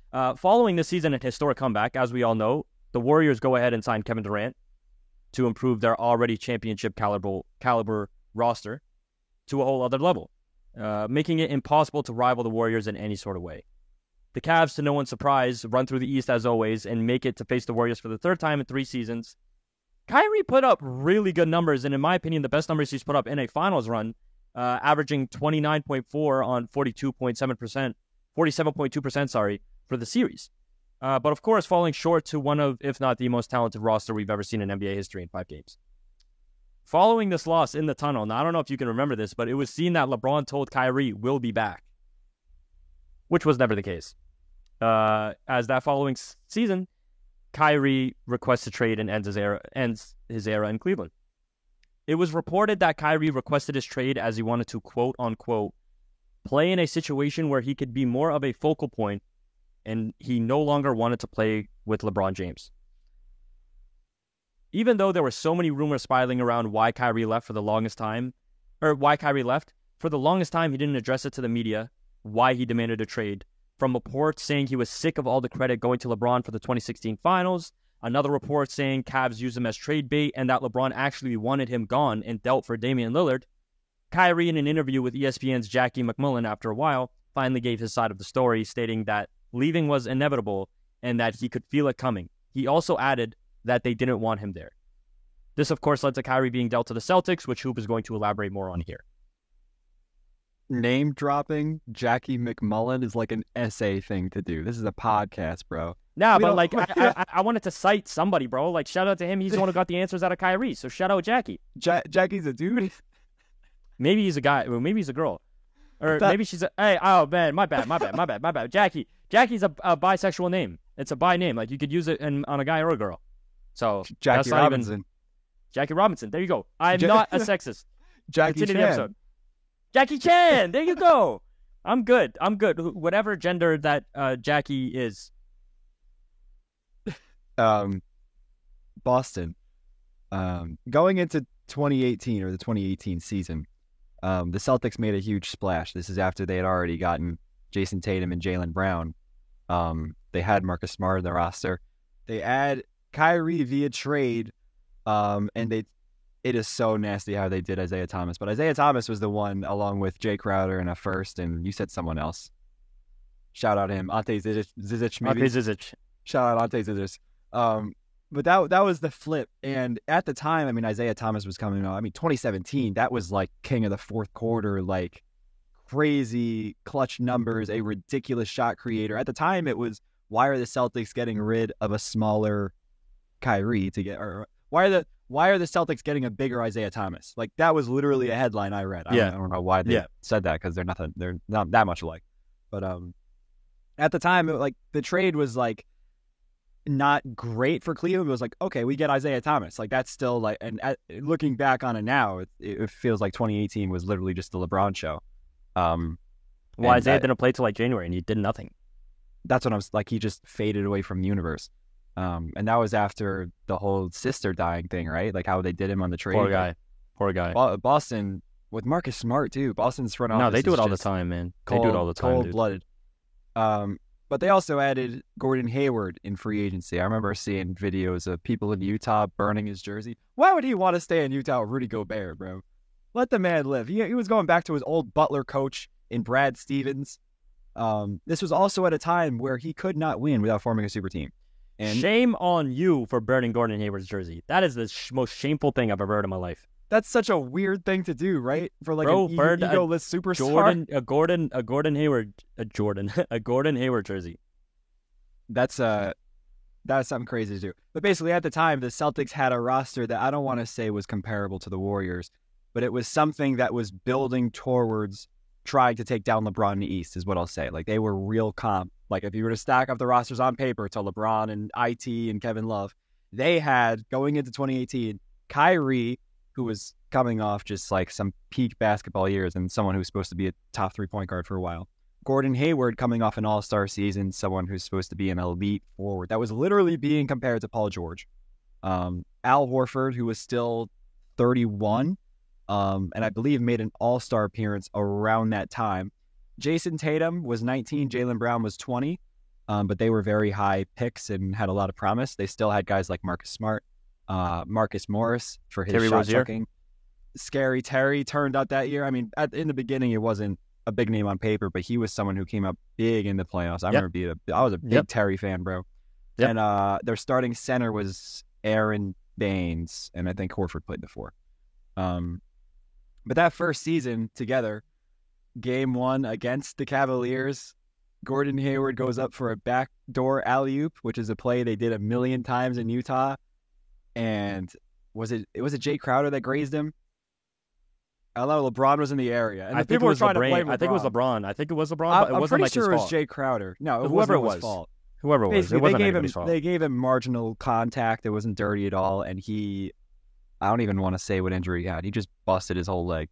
Following this season and historic comeback, as we all know, the Warriors go ahead and sign Kevin Durant to improve their already championship caliber roster to a whole other level, making it impossible to rival the Warriors in any sort of way. The Cavs, to no one's surprise, run through the East as always and make it to face the Warriors for the third time in 3 seasons. Kyrie put up really good numbers, and in my opinion, the best numbers he's put up in a finals run, averaging 29.4 on 47.2%, for the series. But of course, falling short to one of, if not the most talented roster we've ever seen in NBA history in 5 games. Following this loss in the tunnel, now I don't know if you can remember this, but it was seen that LeBron told Kyrie, "We'll be back," which was never the case. As that following season, Kyrie requests a trade and ends his era in Cleveland. It was reported that Kyrie requested his trade as he wanted to, quote-unquote, play in a situation where he could be more of a focal point, and he no longer wanted to play with LeBron James. Even though there were so many rumors spiraling around why Kyrie left for the longest time, he didn't address it to the media, why he demanded a trade. From reports saying he was sick of all the credit going to LeBron for the 2016 finals, another report saying Cavs used him as trade bait and that LeBron actually wanted him gone and dealt for Damian Lillard, Kyrie, in an interview with ESPN's Jackie McMullen after a while, finally gave his side of the story, stating that leaving was inevitable and that he could feel it coming. He also added that they didn't want him there. This, of course, led to Kyrie being dealt to the Celtics, which Hoop is going to elaborate more on here. Name dropping Jackie McMullen is like an essay thing to do. This is a podcast, bro. Nah, but like I wanted to cite somebody, bro. Like, shout out to him. He's the one who got the answers out of Kyrie. So shout out Jackie. Jackie's a dude. Maybe he's a guy. Well, maybe he's a girl. Or maybe she's a... Hey, oh, man, my bad. Jackie's a bisexual name. It's a bi name. Like, you could use it on a guy or a girl. So, Jackie Robinson. Jackie Robinson. There you go. I'm not a sexist. Jackie Chan. Jackie Chan. There you go. I'm good. Whatever gender that Jackie is. Boston. Going into 2018 or the 2018 season, the Celtics made a huge splash. This is after they had already gotten Jason Tatum and Jaylen Brown. They had Marcus Smart in their roster. They add Kyrie via trade, and it is so nasty how they did Isaiah Thomas. But Isaiah Thomas was the one, along with Jay Crowder and a first, and you said someone else. Shout out to him, Ante Zizic, maybe. Ante Zizic. Shout out Ante Zizic. But that was the flip. And at the time, I mean, Isaiah Thomas was coming out. I mean, 2017, that was like king of the fourth quarter, like crazy clutch numbers, a ridiculous shot creator. At the time, it was, why are the Celtics getting rid of a smaller Kyrie to get, or why are the Celtics getting a bigger Isaiah Thomas? Like, that was literally a headline I read. I don't know why they said that, because they're not that much alike. But at the time, the trade was like not great for Cleveland. It was like, okay, we get Isaiah Thomas. Like, that's still like, and looking back on it now, it feels like 2018 was literally just the LeBron show. Well, Isaiah didn't play till like January, and he did nothing. That's when I was like, he just faded away from the universe. And that was after the whole sister dying thing, right? Like how they did him on the trade. Poor guy. Boston with Marcus Smart too. Boston's front office. No, they do it all the time, man. They do it all the time, cold-blooded. But they also added Gordon Hayward in free agency. I remember seeing videos of people in Utah burning his jersey. Why would he want to stay in Utah with Rudy Gobert, bro? Let the man live. He was going back to his old Butler coach in Brad Stevens. This was also at a time where he could not win without forming a super team. And shame on you for burning Gordon Hayward's jersey. That is the most shameful thing I've ever heard in my life. That's such a weird thing to do, right? For like an egoless superstar. A Gordon Hayward jersey. That's something crazy to do. But basically, at the time, the Celtics had a roster that I don't want to say was comparable to the Warriors, but it was something that was building towards trying to take down LeBron in the East, is what I'll say. Like, they were real comp. Like, if you were to stack up the rosters on paper to LeBron and IT and Kevin Love, they had, going into 2018, Kyrie, who was coming off just like some peak basketball years and someone who was supposed to be a top 3-point guard for a while. Gordon Hayward coming off an all-star season, someone who's supposed to be an elite forward. That was literally being compared to Paul George. Al Horford, who was still 31, and I believe made an all-star appearance around that time. Jason Tatum was 19, Jaylen Brown was 20. but they were very high picks and had a lot of promise. They still had guys like Marcus Smart, Marcus Morris for his Terry shot Rozier. chucking. Scary Terry turned out that year. I mean, in the beginning, it wasn't a big name on paper, but he was someone who came up big in the playoffs. I remember I was a big Terry fan, bro. Yep. And their starting center was Aaron Baines, and I think Horford played the four. But that first season together, game one against the Cavaliers, Gordon Hayward goes up for a backdoor alley-oop, which is a play they did 1,000,000 times in Utah. And was it Jay Crowder that grazed him? I know LeBron was in the area, and I think it was LeBron. I think it was LeBron. But it I'm wasn't pretty like sure his it was fault. Jay Crowder. No, Whoever it wasn't his was. fault. Whoever it was, Basically, it wasn't anybody's fault. They gave him marginal contact. It wasn't dirty at all, and I don't even want to say what injury he had. He just busted his whole leg.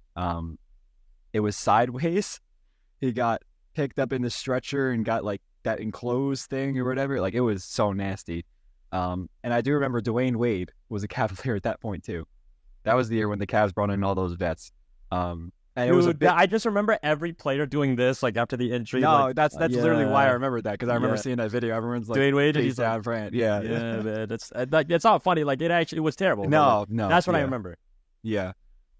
It was sideways. He got picked up in the stretcher and got like that enclosed thing or whatever. Like, it was so nasty. And I do remember Dwayne Wade was a Cavalier at that point too. That was the year when the Cavs brought in all those vets. And Dude, it was a bit... I just remember every player doing this like after the injury. No, like, that's literally why I remember that, because I remember seeing that video. Everyone's like, Dwayne Wade, he's down, Fran. Yeah, man. It's not funny. Like, it was terrible. No. That's what I remember. Yeah.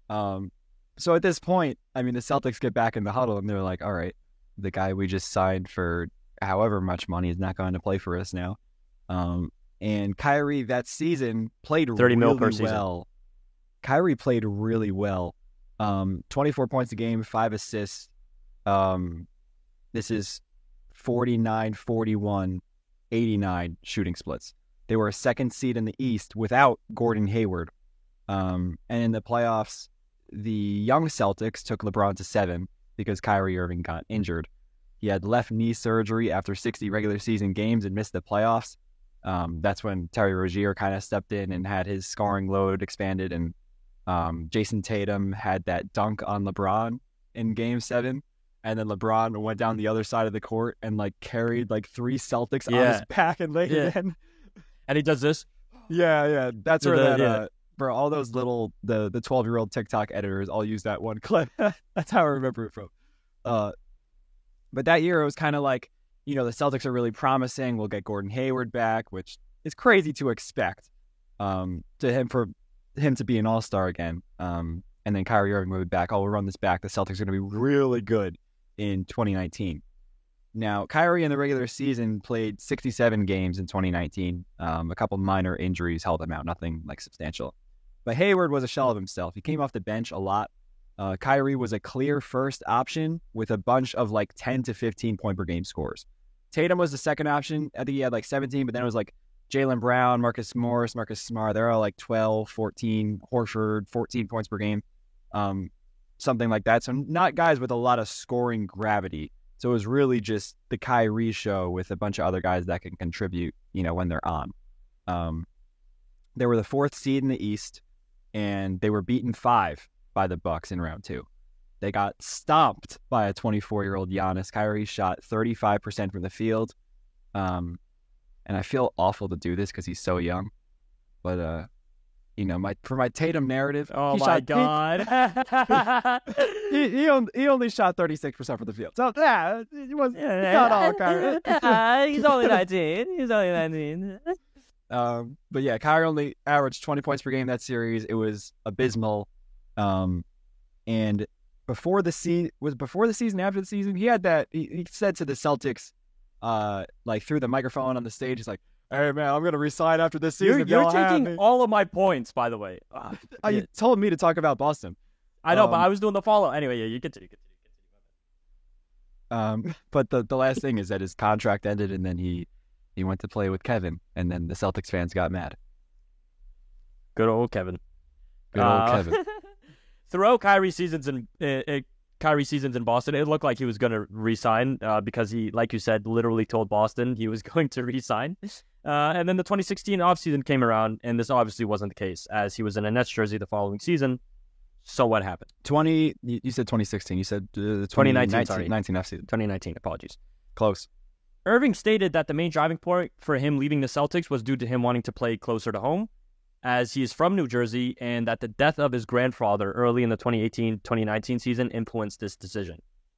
So at this point, I mean, the Celtics get back in the huddle and they're like, all right, the guy we just signed for however much money is not going to play for us now. And Kyrie that season played 30 mil per really well. season. Kyrie played really well. 24 points a game, 5 assists. This is 49, 41, 89 shooting splits. They were a second seed in the East without Gordon Hayward. And in the playoffs, the young Celtics took LeBron to 7 because Kyrie Irving got injured. He had left knee surgery after 60 regular season games and missed the playoffs. That's when Terry Rozier kind of stepped in and had his scoring load expanded, and Jason Tatum had that dunk on LeBron in Game 7, and then LeBron went down the other side of the court and like carried like 3 Celtics on his back and leg again. And he does this. Yeah. That's where for all those little the 12-year-old TikTok editors all use that one clip. That's how I remember it from. But that year it was kind of like, the Celtics are really promising. We'll get Gordon Hayward back, which is crazy to expect. For him to be an all-star again. And then Kyrie Irving moved back. We'll run this back. The Celtics are going to be really good in 2019. Now, Kyrie in the regular season played 67 games in 2019. A couple minor injuries held him out, nothing like substantial. But Hayward was a shell of himself. He came off the bench a lot. Kyrie was a clear first option with a bunch of like 10 to 15 point per game scores. Tatum was the second option. I think he had like 17, but then it was like Jaylen Brown, Marcus Morris, Marcus Smart. They're all like 12, 14, Horford, 14 points per game, something like that. So not guys with a lot of scoring gravity. So it was really just the Kyrie show with a bunch of other guys that can contribute, when they're on. They were the 4th seed in the East, and they were beaten 5 by the Bucks in round 2. They got stomped by a 24-year-old Giannis. Kyrie shot 35% from the field. And I feel awful to do this because he's so young. But, for my Tatum narrative, oh my God. he only shot 36% from the field. So, he was not all Kyrie. He's only 19. But yeah, Kyrie only averaged 20 points per game that series. It was abysmal. And before the season, after the season, he had that. He said to the Celtics, like through the microphone on the stage, he's like, "Hey man, I'm gonna resign after this season. You're taking all of my points, by the way." You told me to talk about Boston. I know, but I was doing the follow. Anyway, yeah, you continue. But the last thing is that his contract ended, and then he went to play with Kevin, and then the Celtics fans got mad. Good old Kevin. Kevin. Throughout Kyrie's seasons in Boston, it looked like he was going to re-sign because he, like you said, literally told Boston he was going to re-sign. And then the 2016 offseason came around, and this obviously wasn't the case, as he was in a Nets jersey the following season. So what happened? You said 2016. You said 2019, sorry. 19 offseason. 2019, apologies. Close. Irving stated that the main driving point for him leaving the Celtics was due to him wanting to play closer to home, as he is from New Jersey, and that the death of his grandfather early in the 2018-2019 season influenced this decision.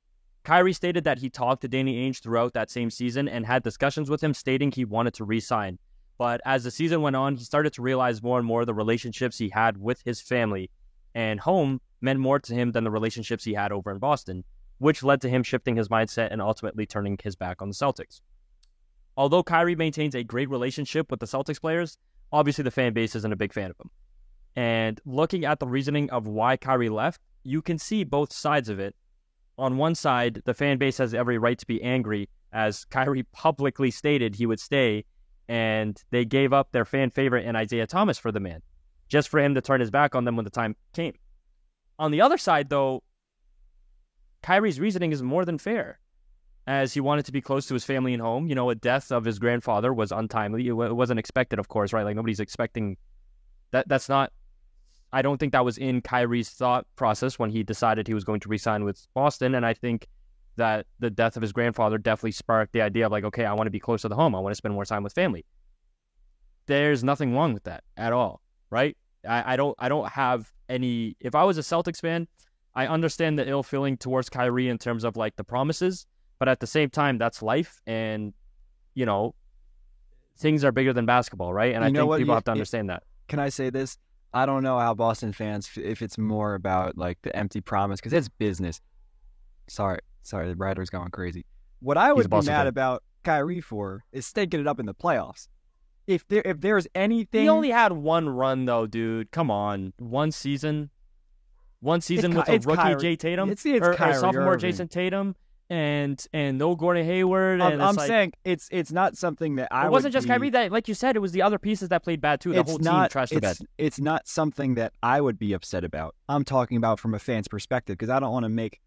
Kyrie stated that he talked to Danny Ainge throughout that same season and had discussions with him stating he wanted to re-sign. But as the season went on, he started to realize more and more the relationships he had with his family and home meant more to him than the relationships he had over in Boston, which led to him shifting his mindset and ultimately turning his back on the Celtics. Although Kyrie maintains a great relationship with the Celtics players, obviously the fan base isn't a big fan of him. And looking at the reasoning of why Kyrie left, you can see both sides of it. On one side, the fan base has every right to be angry, as Kyrie publicly stated he would stay, and they gave up their fan favorite in Isaiah Thomas for the man, just for him to turn his back on them when the time came. On the other side, though, Kyrie's reasoning is more than fair, as he wanted to be close to his family and home. You know, a death of his grandfather was untimely. It wasn't expected, of course, right? Like, nobody's expecting that. That's not, I don't think that was in Kyrie's thought process when he decided he was going to re-sign with Boston. And I think that the death of his grandfather definitely sparked the idea of like, okay, I want to be closer to home. I want to spend more time with family. There's nothing wrong with that at all, right? I don't have any. If I was a Celtics fan, I understand the ill feeling towards Kyrie in terms of like the promises, but at the same time, that's life, and you know, things are bigger than basketball, right? And I think people have to understand that. Can I say this? I don't know how Boston fans, if it's more about like the empty promise, because it's business. Sorry, the writer's going crazy. What I would be mad about Kyrie for is stinking it up in the playoffs. If there's anything, he only had one run though, dude. Come on, one season with a rookie Jay Tatum, it's or sophomore Irving. Jason Tatum, and no Gordon Hayward. And I'm saying it's not something that I. It wasn't just Kyrie that, like you said, it was the other pieces that played bad too. The whole team trashed the bed. It's not something that I would be upset about. I'm talking about from a fan's perspective, because I don't want to make.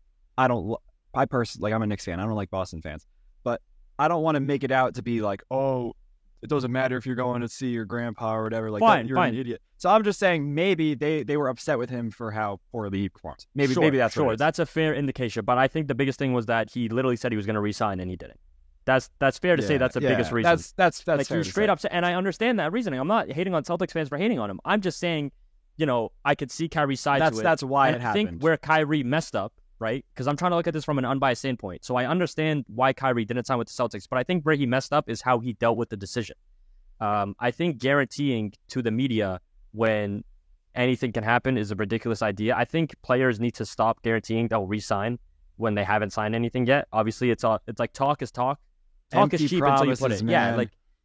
I personally, like, I'm a Knicks fan. I don't like Boston fans, but I don't want to make it out to be like, oh, it doesn't matter if you're going to see your grandpa or whatever. Like, you're an idiot. So I'm just saying maybe they were upset with him for how poorly he performed. Maybe that's sure. That's a fair indication. But I think the biggest thing was that he literally said he was going to resign and he didn't. That's fair to say. That's the biggest reason. That's like, fair. He was straight up, and I understand that reasoning. I'm not hating on Celtics fans for hating on him. I'm just saying, you know, I could see Kyrie's side to it. That's why and it happened. I think where Kyrie messed up, right? Because I'm trying to look at this from an unbiased standpoint. So I understand why Kyrie didn't sign with the Celtics, but I think where he messed up is how he dealt with the decision. I think guaranteeing to the media when anything can happen is a ridiculous idea. I think players need to stop guaranteeing they'll re-sign when they haven't signed anything yet. Obviously, it's like talk is talk. Talk is cheap until you put it. Man.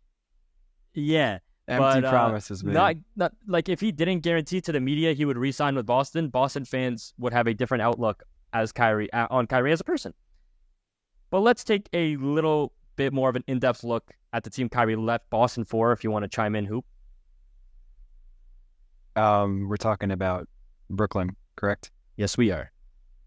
Empty promises, man. Not like if he didn't guarantee to the media he would re-sign with Boston, Boston fans would have a different outlook as Kyrie as a person. But let's take a little bit more of an in-depth look at the team Kyrie left Boston for, if you want to chime in, Hoop. We're talking about Brooklyn, correct? Yes, we are.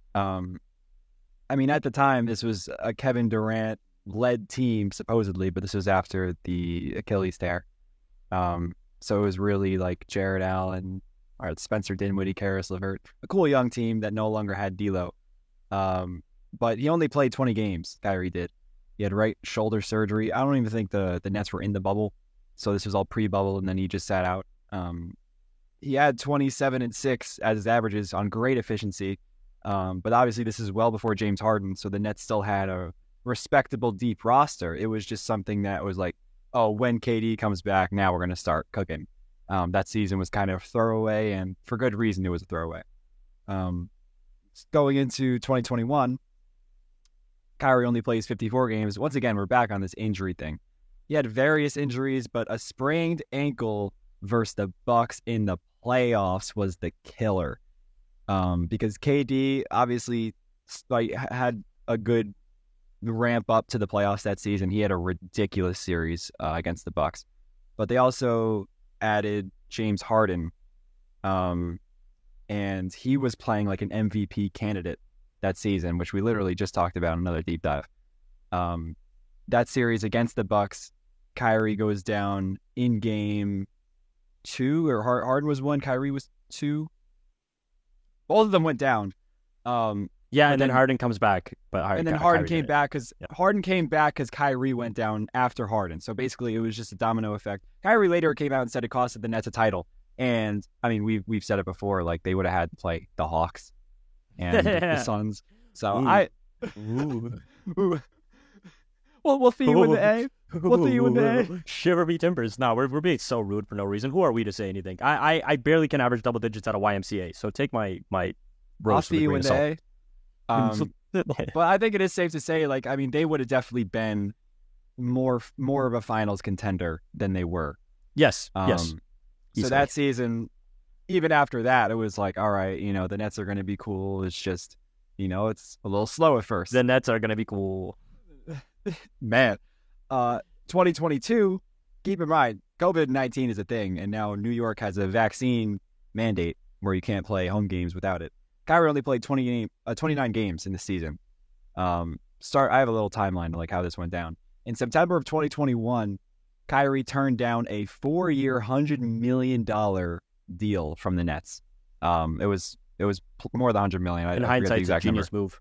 I mean, at the time, this was a Kevin Durant-led team, supposedly, but this was after the Achilles tear. So it was really like Jared Allen, or Spencer Dinwiddie, Karis LeVert, a cool young team that no longer had D'Lo. But he only played 20 games, Kyrie did. He had right shoulder surgery. I don't even think the Nets were in the bubble. So this was all pre-bubble, and then he just sat out. He had 27 and 6 as his averages on great efficiency. But obviously this is well before James Harden, so the Nets still had a respectable deep roster. It was just something that was like, oh, when KD comes back, now we're going to start cooking. That season was kind of throwaway, and for good reason it was a throwaway. Going into 2021, Kyrie only plays 54 games. Once again, we're back on this injury thing. He had various injuries, but a sprained ankle versus the Bucks in the playoffs was the killer. Because KD obviously had a good ramp up to the playoffs that season. He had a ridiculous series against the Bucks, but they also added James Harden, and he was playing like an MVP candidate that season, which we literally just talked about in another deep dive. That series against the Bucks, Kyrie goes down in game 2, or Harden was 1, Kyrie was 2. Both of them went down. And then Harden comes back. Harden came back because Kyrie went down after Harden. So basically, it was just a domino effect. Kyrie later came out and said it costed the Nets a title. And I mean, we've said it before. Like, they would have had to play the Hawks and the Suns. So Ooh. Ooh. Well, we'll see you in the A. We'll see you in the A. Shiver me timbers. No, we're being so rude for no reason. Who are we to say anything? I barely can average double digits at a YMCA, so take my I'll roast see with you a in grain of the salt. A. But I think it is safe to say, like, I mean, they would have definitely been more of a finals contender than they were. Yes, yes. So Easily. that season, even after that, it was like, all right, the Nets are going to be cool. It's just, it's a little slow at first. The Nets are going to be cool. Man, 2022, keep in mind, COVID-19 is a thing, and now New York has a vaccine mandate where you can't play home games without it. Kyrie only played 29 games in the season. I have a little timeline to like how this went down. In September of 2021, Kyrie turned down a 4-year, $100 million deal from the Nets. It was more than $100 million. In hindsight, it's a genius move.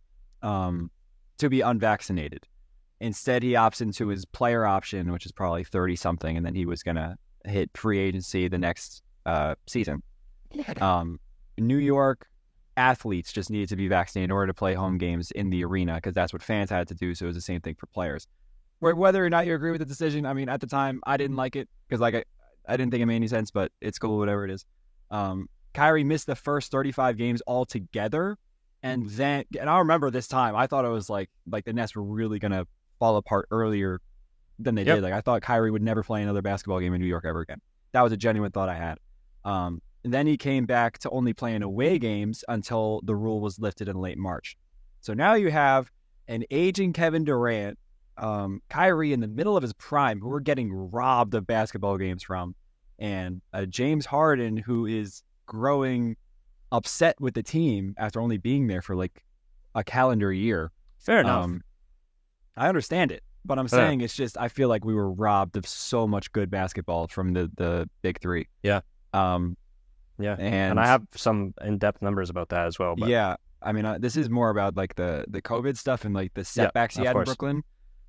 To be unvaccinated. Instead, he opts into his player option, which is probably 30 something, and then he was gonna hit free agency the next season. New York athletes just needed to be vaccinated in order to play home games in the arena because that's what fans had to do. So it was the same thing for players. Whether or not you agree with the decision, I mean, at the time, I didn't like it because like I didn't think it made any sense, but it's cool, whatever it is. Kyrie missed the first 35 games altogether, and I remember this time, I thought it was like the Nets were really gonna fall apart earlier than they did. Like I thought Kyrie would never play another basketball game in New York ever again. That was a genuine thought I had. And then he came back to only playing away games until the rule was lifted in late March. So now you have an aging Kevin Durant, Kyrie in the middle of his prime, who we're getting robbed of basketball games from, and James Harden, who is growing upset with the team after only being there for like a calendar year. Fair enough. I understand it, but I'm saying it's just I feel like we were robbed of so much good basketball from the big three. Yeah. Yeah, and I have some in-depth numbers about that as well. But... yeah, I mean, this is more about like the COVID stuff and like the setbacks he had in Brooklyn.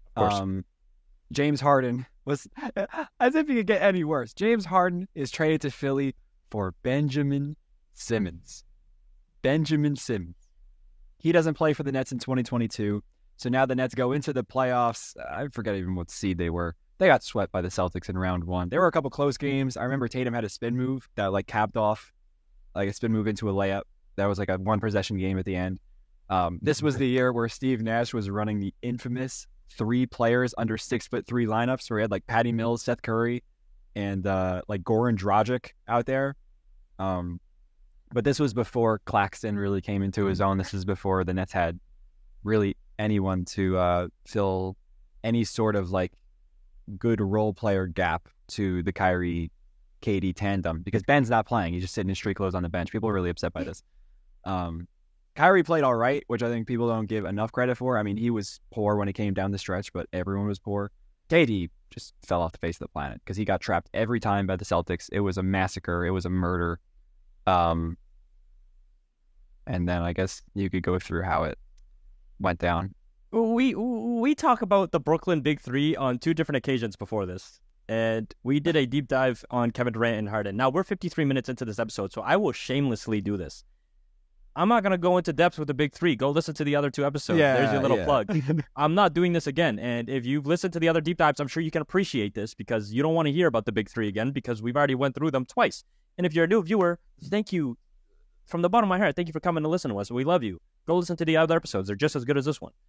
James Harden was, as if he could get any worse. James Harden is traded to Philly for Benjamin Simmons. Benjamin Simmons. He doesn't play for the Nets in 2022. So now the Nets go into the playoffs. I forget even what seed they were. They got swept by the Celtics in round one. There were a couple close games. I remember Tatum had a spin move that like capped off, like a spin move into a layup. That was like a one possession game at the end. This was the year where Steve Nash was running the infamous 3 players under 6'3" lineups, where he had like Patty Mills, Seth Curry, and like Goran Dragic out there. But this was before Claxton really came into his own. This is before the Nets had really anyone to fill any sort of like good role player gap to the Kyrie KD tandem, because Ben's not playing. He's just sitting in street clothes on the bench. People are really upset by this. Kyrie played all right, which I think people don't give enough credit for. I mean, he was poor when it came down the stretch, but everyone was poor. KD just fell off the face of the planet because he got trapped every time by the Celtics. It was a massacre. It was a murder. And then I guess you could go through how it went down. We talk about the Brooklyn Big Three on 2 different occasions before this, and we did a deep dive on Kevin Durant and Harden. Now we're 53 minutes into this episode, so I will shamelessly do this. I'm not going to go into depth with the Big Three. Go listen to the other 2 episodes. There's your little plug. I'm not doing this again, and if you've listened to the other deep dives, I'm sure you can appreciate this because you don't want to hear about the Big Three again because we've already went through them twice. And if you're a new viewer, thank you. From the bottom of my heart, thank you for coming to listen to us. We love you. Go listen to the other episodes. They're just as good as this one.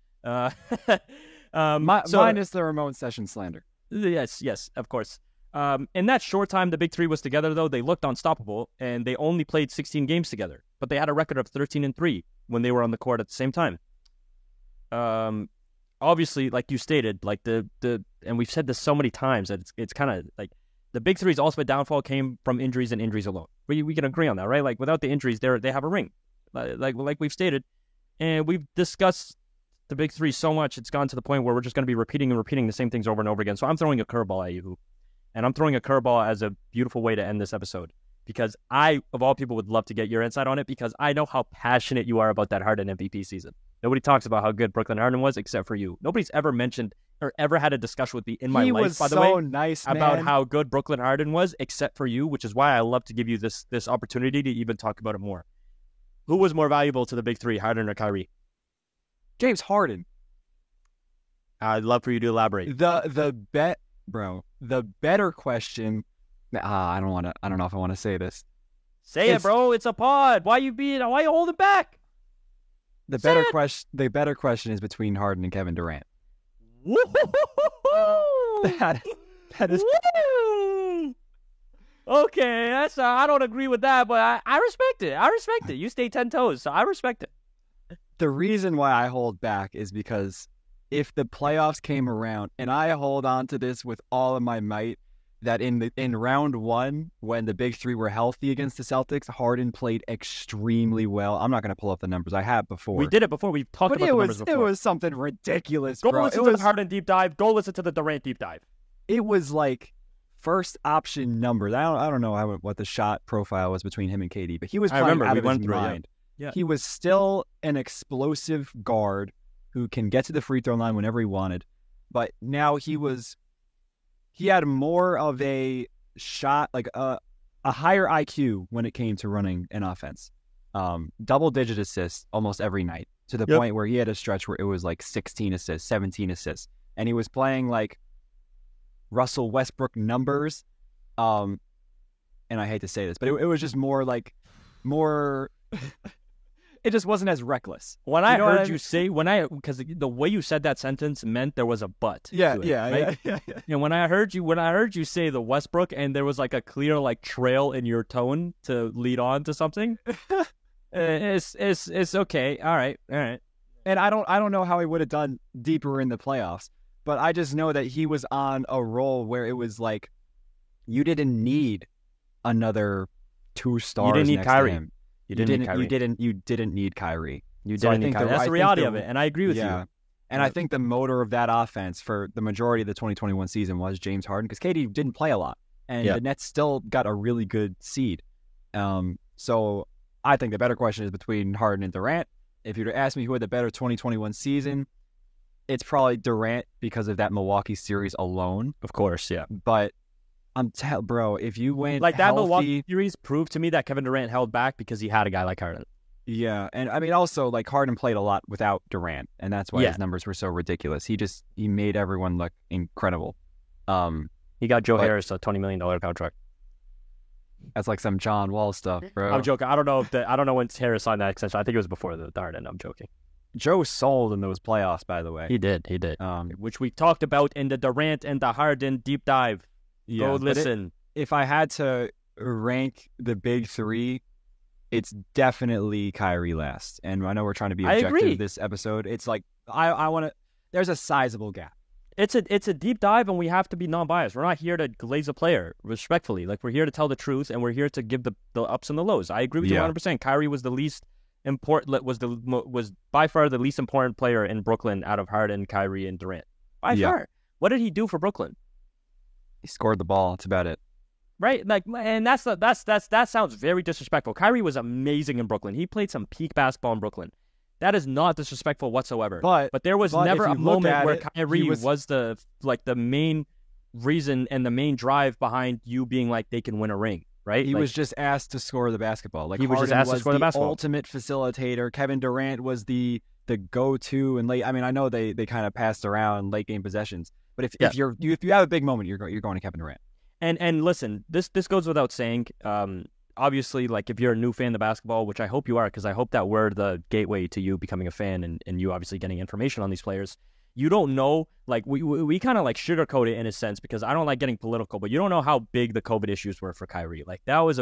Minus the Ramon Session slander. Yes, of course. In that short time the Big Three was together, though, they looked unstoppable, and they only played 16 games together. But they had a record of 13-3 when they were on the court at the same time. Obviously, like you stated, like and we've said this so many times that it's kind of like the Big Three's ultimate downfall came from injuries and injuries alone. We can agree on that, right? Like without the injuries, they have a ring, like we've stated, and we've discussed the Big Three so much it's gone to the point where we're just going to be repeating the same things over and over again. So I'm throwing a curveball at you, and I'm throwing a curveball as a beautiful way to end this episode because I, of all people, would love to get your insight on it because I know how passionate you are about that Harden MVP season. Nobody talks about how good Brooklyn Harden was except for you. Nobody's ever mentioned or ever had a discussion with me in my life, by the way, nice, about how good Brooklyn Harden was, except for you, which is why I love to give you this opportunity to even talk about it more. Who was more valuable to the Big Three, Harden or Kyrie? James Harden. I'd love for you to elaborate. The better question. I don't know if I want to say this. Say it, bro. It's a pod. Why you holding back? The better question is between Harden and Kevin Durant. That is. Okay, I don't agree with that, but I respect it. I respect it. You stay 10 toes, so I respect it. The reason why I hold back is because if the playoffs came around, and I hold on to this with all of my might, that in round one, when the big three were healthy against the Celtics, Harden played extremely well. I'm not going to pull up the numbers. I have before. We did it before. We've talked about the numbers before. It was something ridiculous, Go bro. listen to the Harden deep dive. Go listen to the Durant deep dive. It was like first option numbers. I don't know what the shot profile was between him and KD, but he was playing out of his mind. Yeah. He was still an explosive guard who can get to the free throw line whenever he wanted, but now he had more of a shot, like a higher IQ when it came to running an offense. Double-digit assists almost every night, to the point where he had a stretch where it was like 16 assists, 17 assists. And he was playing like Russell Westbrook numbers. And I hate to say this, but it was just more it just wasn't as reckless. When I heard you say, because the way you said that sentence meant there was a but. Yeah. And when I heard you say the Westbrook, and there was like a clear like trail in your tone to lead on to something, it's okay. All right. And I don't know how he would have done deeper in the playoffs, but I just know that he was on a roll where it was like you didn't need another 2 stars. You didn't need next Kyrie. To him. You didn't need Kyrie. You didn't need Kyrie. That's the reality of it, and I agree with you. And I think the motor of that offense for the majority of the 2021 season was James Harden, because KD didn't play a lot, and the Nets still got a really good seed. So I think the better question is between Harden and Durant. If you were to ask me who had the better 2021 season, it's probably Durant because of that Milwaukee series alone. Of course, yeah. But bro, if you went like that healthy, Milwaukee series proved to me that Kevin Durant held back because he had a guy like Harden. Yeah, and I mean also like Harden played a lot without Durant, and that's why his numbers were so ridiculous. He made everyone look incredible. He got Joe Harris a $20 million contract. That's like some John Wall stuff, bro. I'm joking. I don't know when Harris signed that extension. I think it was before the Harden. I'm joking. Joe sold in those playoffs, by the way. He did. Which we talked about in the Durant and the Harden deep dive. Yeah, go listen. If I had to rank the big three, it's definitely Kyrie last. And I know we're trying to be objective this episode. It's like I want to. There's a sizable gap. It's a deep dive, and we have to be non-biased. We're not here to glaze a player, respectfully. Like, we're here to tell the truth, and we're here to give the ups and the lows. I agree with you 100%. Kyrie was the least important. Was by far the least important player in Brooklyn out of Harden, Kyrie, and Durant. By far. What did he do for Brooklyn? He scored the ball. That's about it. Right? Like, and that sounds very disrespectful. Kyrie was amazing in Brooklyn. He played some peak basketball in Brooklyn. That is not disrespectful whatsoever. But there was never a moment where Kyrie was the main reason and the main drive behind you being like they can win a ring. Right? He was just asked to score the basketball. Like, he was just asked to score the basketball. Ultimate facilitator. Kevin Durant was the go-to and late. I mean, I know they kind of passed around late game possessions, but if you have a big moment, you're going to Kevin Durant. And listen, this goes without saying. Obviously, like, if you're a new fan of basketball, which I hope you are, because I hope that we're the gateway to you becoming a fan and you obviously getting information on these players. You don't know, like, we kind of like sugarcoat it in a sense, because I don't like getting political, but you don't know how big the COVID issues were for Kyrie. Like, that was a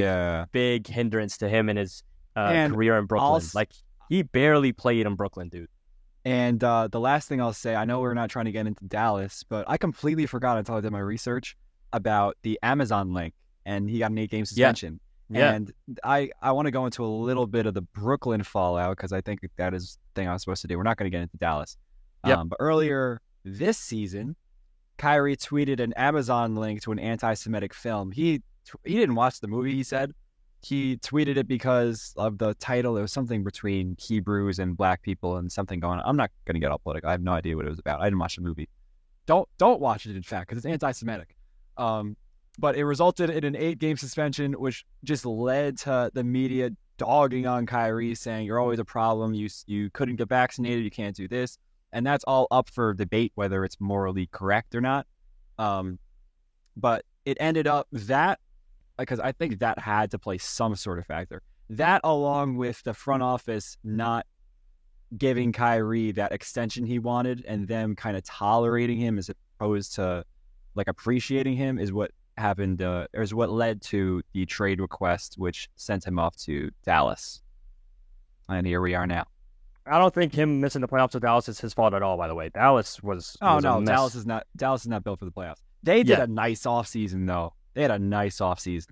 big hindrance to him in his career in Brooklyn. Like, he barely played in Brooklyn, dude. And the last thing I'll say, I know we're not trying to get into Dallas, but I completely forgot until I did my research about the Amazon link, and he got an 8-game suspension. Yeah. And I want to go into a little bit of the Brooklyn fallout, because I think that is the thing I was supposed to do. We're not going to get into Dallas. But earlier this season, Kyrie tweeted an Amazon link to an anti-Semitic film. He didn't watch the movie, he said. He tweeted it because of the title. It was something between Hebrews and black people and something going on. I'm not going to get all political. I have no idea what it was about. I didn't watch the movie. Don't watch it, in fact, because it's anti-Semitic. But it resulted in an 8-game suspension, which just led to the media dogging on Kyrie, saying you're always a problem. You couldn't get vaccinated. You can't do this, and that's all up for debate whether it's morally correct or not. But it ended up that, because I think that had to play some sort of factor. That, along with the front office not giving Kyrie that extension he wanted and them kind of tolerating him as opposed to like appreciating him, is what happened, is what led to the trade request, which sent him off to Dallas. And here we are now. I don't think him missing the playoffs with Dallas is his fault at all, by the way. Dallas was Oh, was a no, mess. Dallas is not built for the playoffs. They did a nice offseason, though. They had a nice offseason.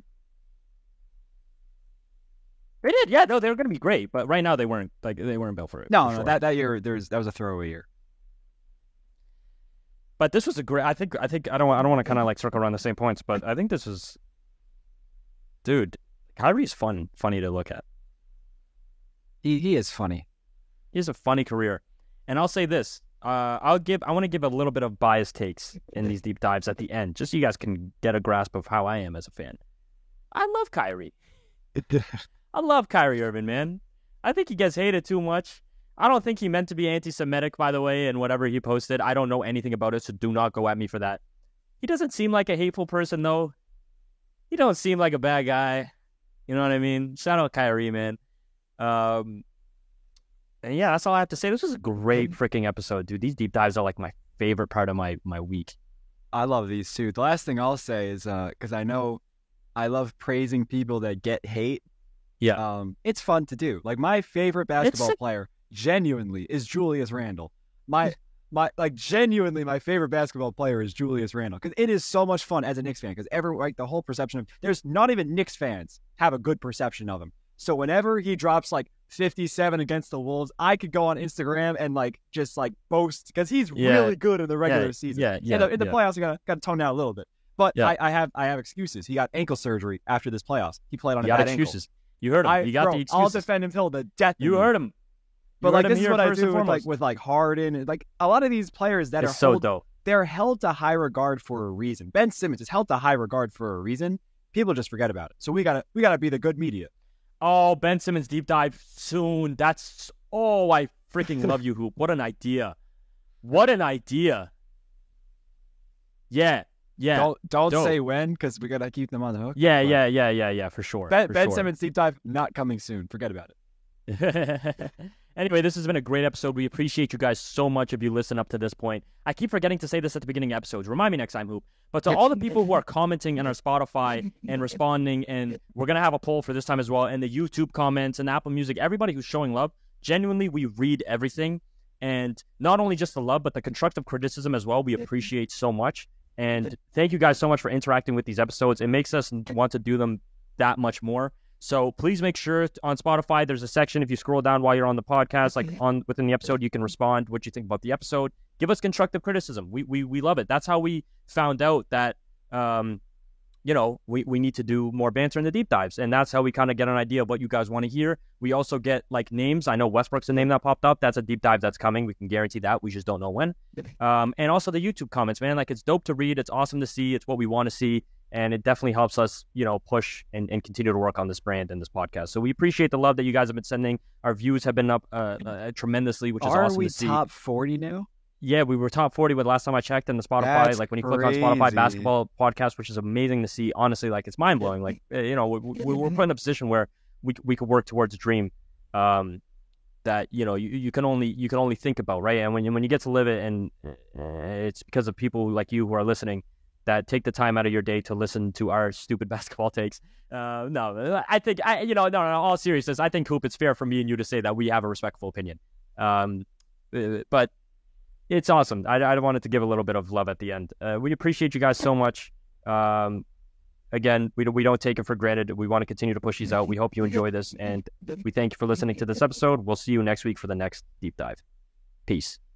They did, yeah. No, they were going to be great, but right now they weren't built for it. No, sure. that year that was a throwaway year. But this was a great. I think I don't want to kind of like circle around the same points, but I think this was, dude. Kyrie's funny to look at. He is funny. He has a funny career, and I'll say this. I want to give a little bit of biased takes in these deep dives at the end, just so you guys can get a grasp of how I am as a fan. I love Kyrie. I love Kyrie Irving, man. I think he gets hated too much. I don't think he meant to be anti-Semitic, by the way, and whatever he posted. I don't know anything about it, so do not go at me for that. He doesn't seem like a hateful person, though. He don't seem like a bad guy. You know what I mean? Shout out Kyrie, man. And yeah, that's all I have to say. This was a great freaking episode, dude. These deep dives are like my favorite part of my week. I love these too. The last thing I'll say is, because I know I love praising people that get hate. Yeah. It's fun to do. Like, my favorite basketball player genuinely is Julius Randle. Genuinely my favorite basketball player is Julius Randle, because it is so much fun as a Knicks fan, because the whole perception of, there's not even Knicks fans have a good perception of him. So whenever he drops like 57 against the Wolves, I could go on Instagram and just boast, because he's really good in the regular season. In the playoffs, you got to tone down a little bit. But I have excuses. He got ankle surgery after this playoffs. He played on a bad excuses. Ankle. You heard him. You got the excuses. I'll defend him till the death. You heard him. But this is what I do with Harden, and a lot of these players that are dope. They're held to high regard for a reason. Ben Simmons is held to high regard for a reason. People just forget about it. So we gotta be the good media. Oh, Ben Simmons deep dive soon. I freaking love you, Hoop. What an idea. What an idea. Yeah. Don't say when, because we gotta keep them on the hook. Yeah, for sure. Ben Simmons deep dive not coming soon. Forget about it. Anyway, this has been a great episode. We appreciate you guys so much if you listen up to this point. I keep forgetting to say this at the beginning of episodes. Remind me next time, Hoop. But to all the people who are commenting on our Spotify and responding, and we're going to have a poll for this time as well, and the YouTube comments and Apple Music, everybody who's showing love, genuinely, we read everything. And not only just the love, but the constructive criticism as well, we appreciate so much. And thank you guys so much for interacting with these episodes. It makes us want to do them that much more. So please make sure on Spotify, there's a section, if you scroll down while you're on the podcast, within the episode, you can respond what you think about the episode. Give us constructive criticism. We love it. That's how we found out that, we need to do more banter in the deep dives. And that's how we kind of get an idea of what you guys want to hear. We also get names. I know Westbrook's a name that popped up. That's a deep dive that's coming. We can guarantee that. We just don't know when. And also the YouTube comments, man. It's dope to read. It's awesome to see. It's what we want to see. And it definitely helps us, push and continue to work on this brand and this podcast. So we appreciate the love that you guys have been sending. Our views have been up tremendously, which is awesome to see. Are we top 40 now? Yeah, we were top 40 with last time I checked in the Spotify. That's when you click on Spotify basketball podcast, which is amazing to see. Honestly, it's mind blowing. We're put in a position where we could work towards a dream that you can only think about, right? And when you get to live it, and it's because of people like you who are listening that take the time out of your day to listen to our stupid basketball takes. No, I think all seriousness, I think, Coop, it's fair for me and you to say that we have a respectful opinion. But it's awesome. I wanted to give a little bit of love at the end. We appreciate you guys so much. Again, we don't take it for granted. We want to continue to push these out. We hope you enjoy this, and we thank you for listening to this episode. We'll see you next week for the next deep dive. Peace.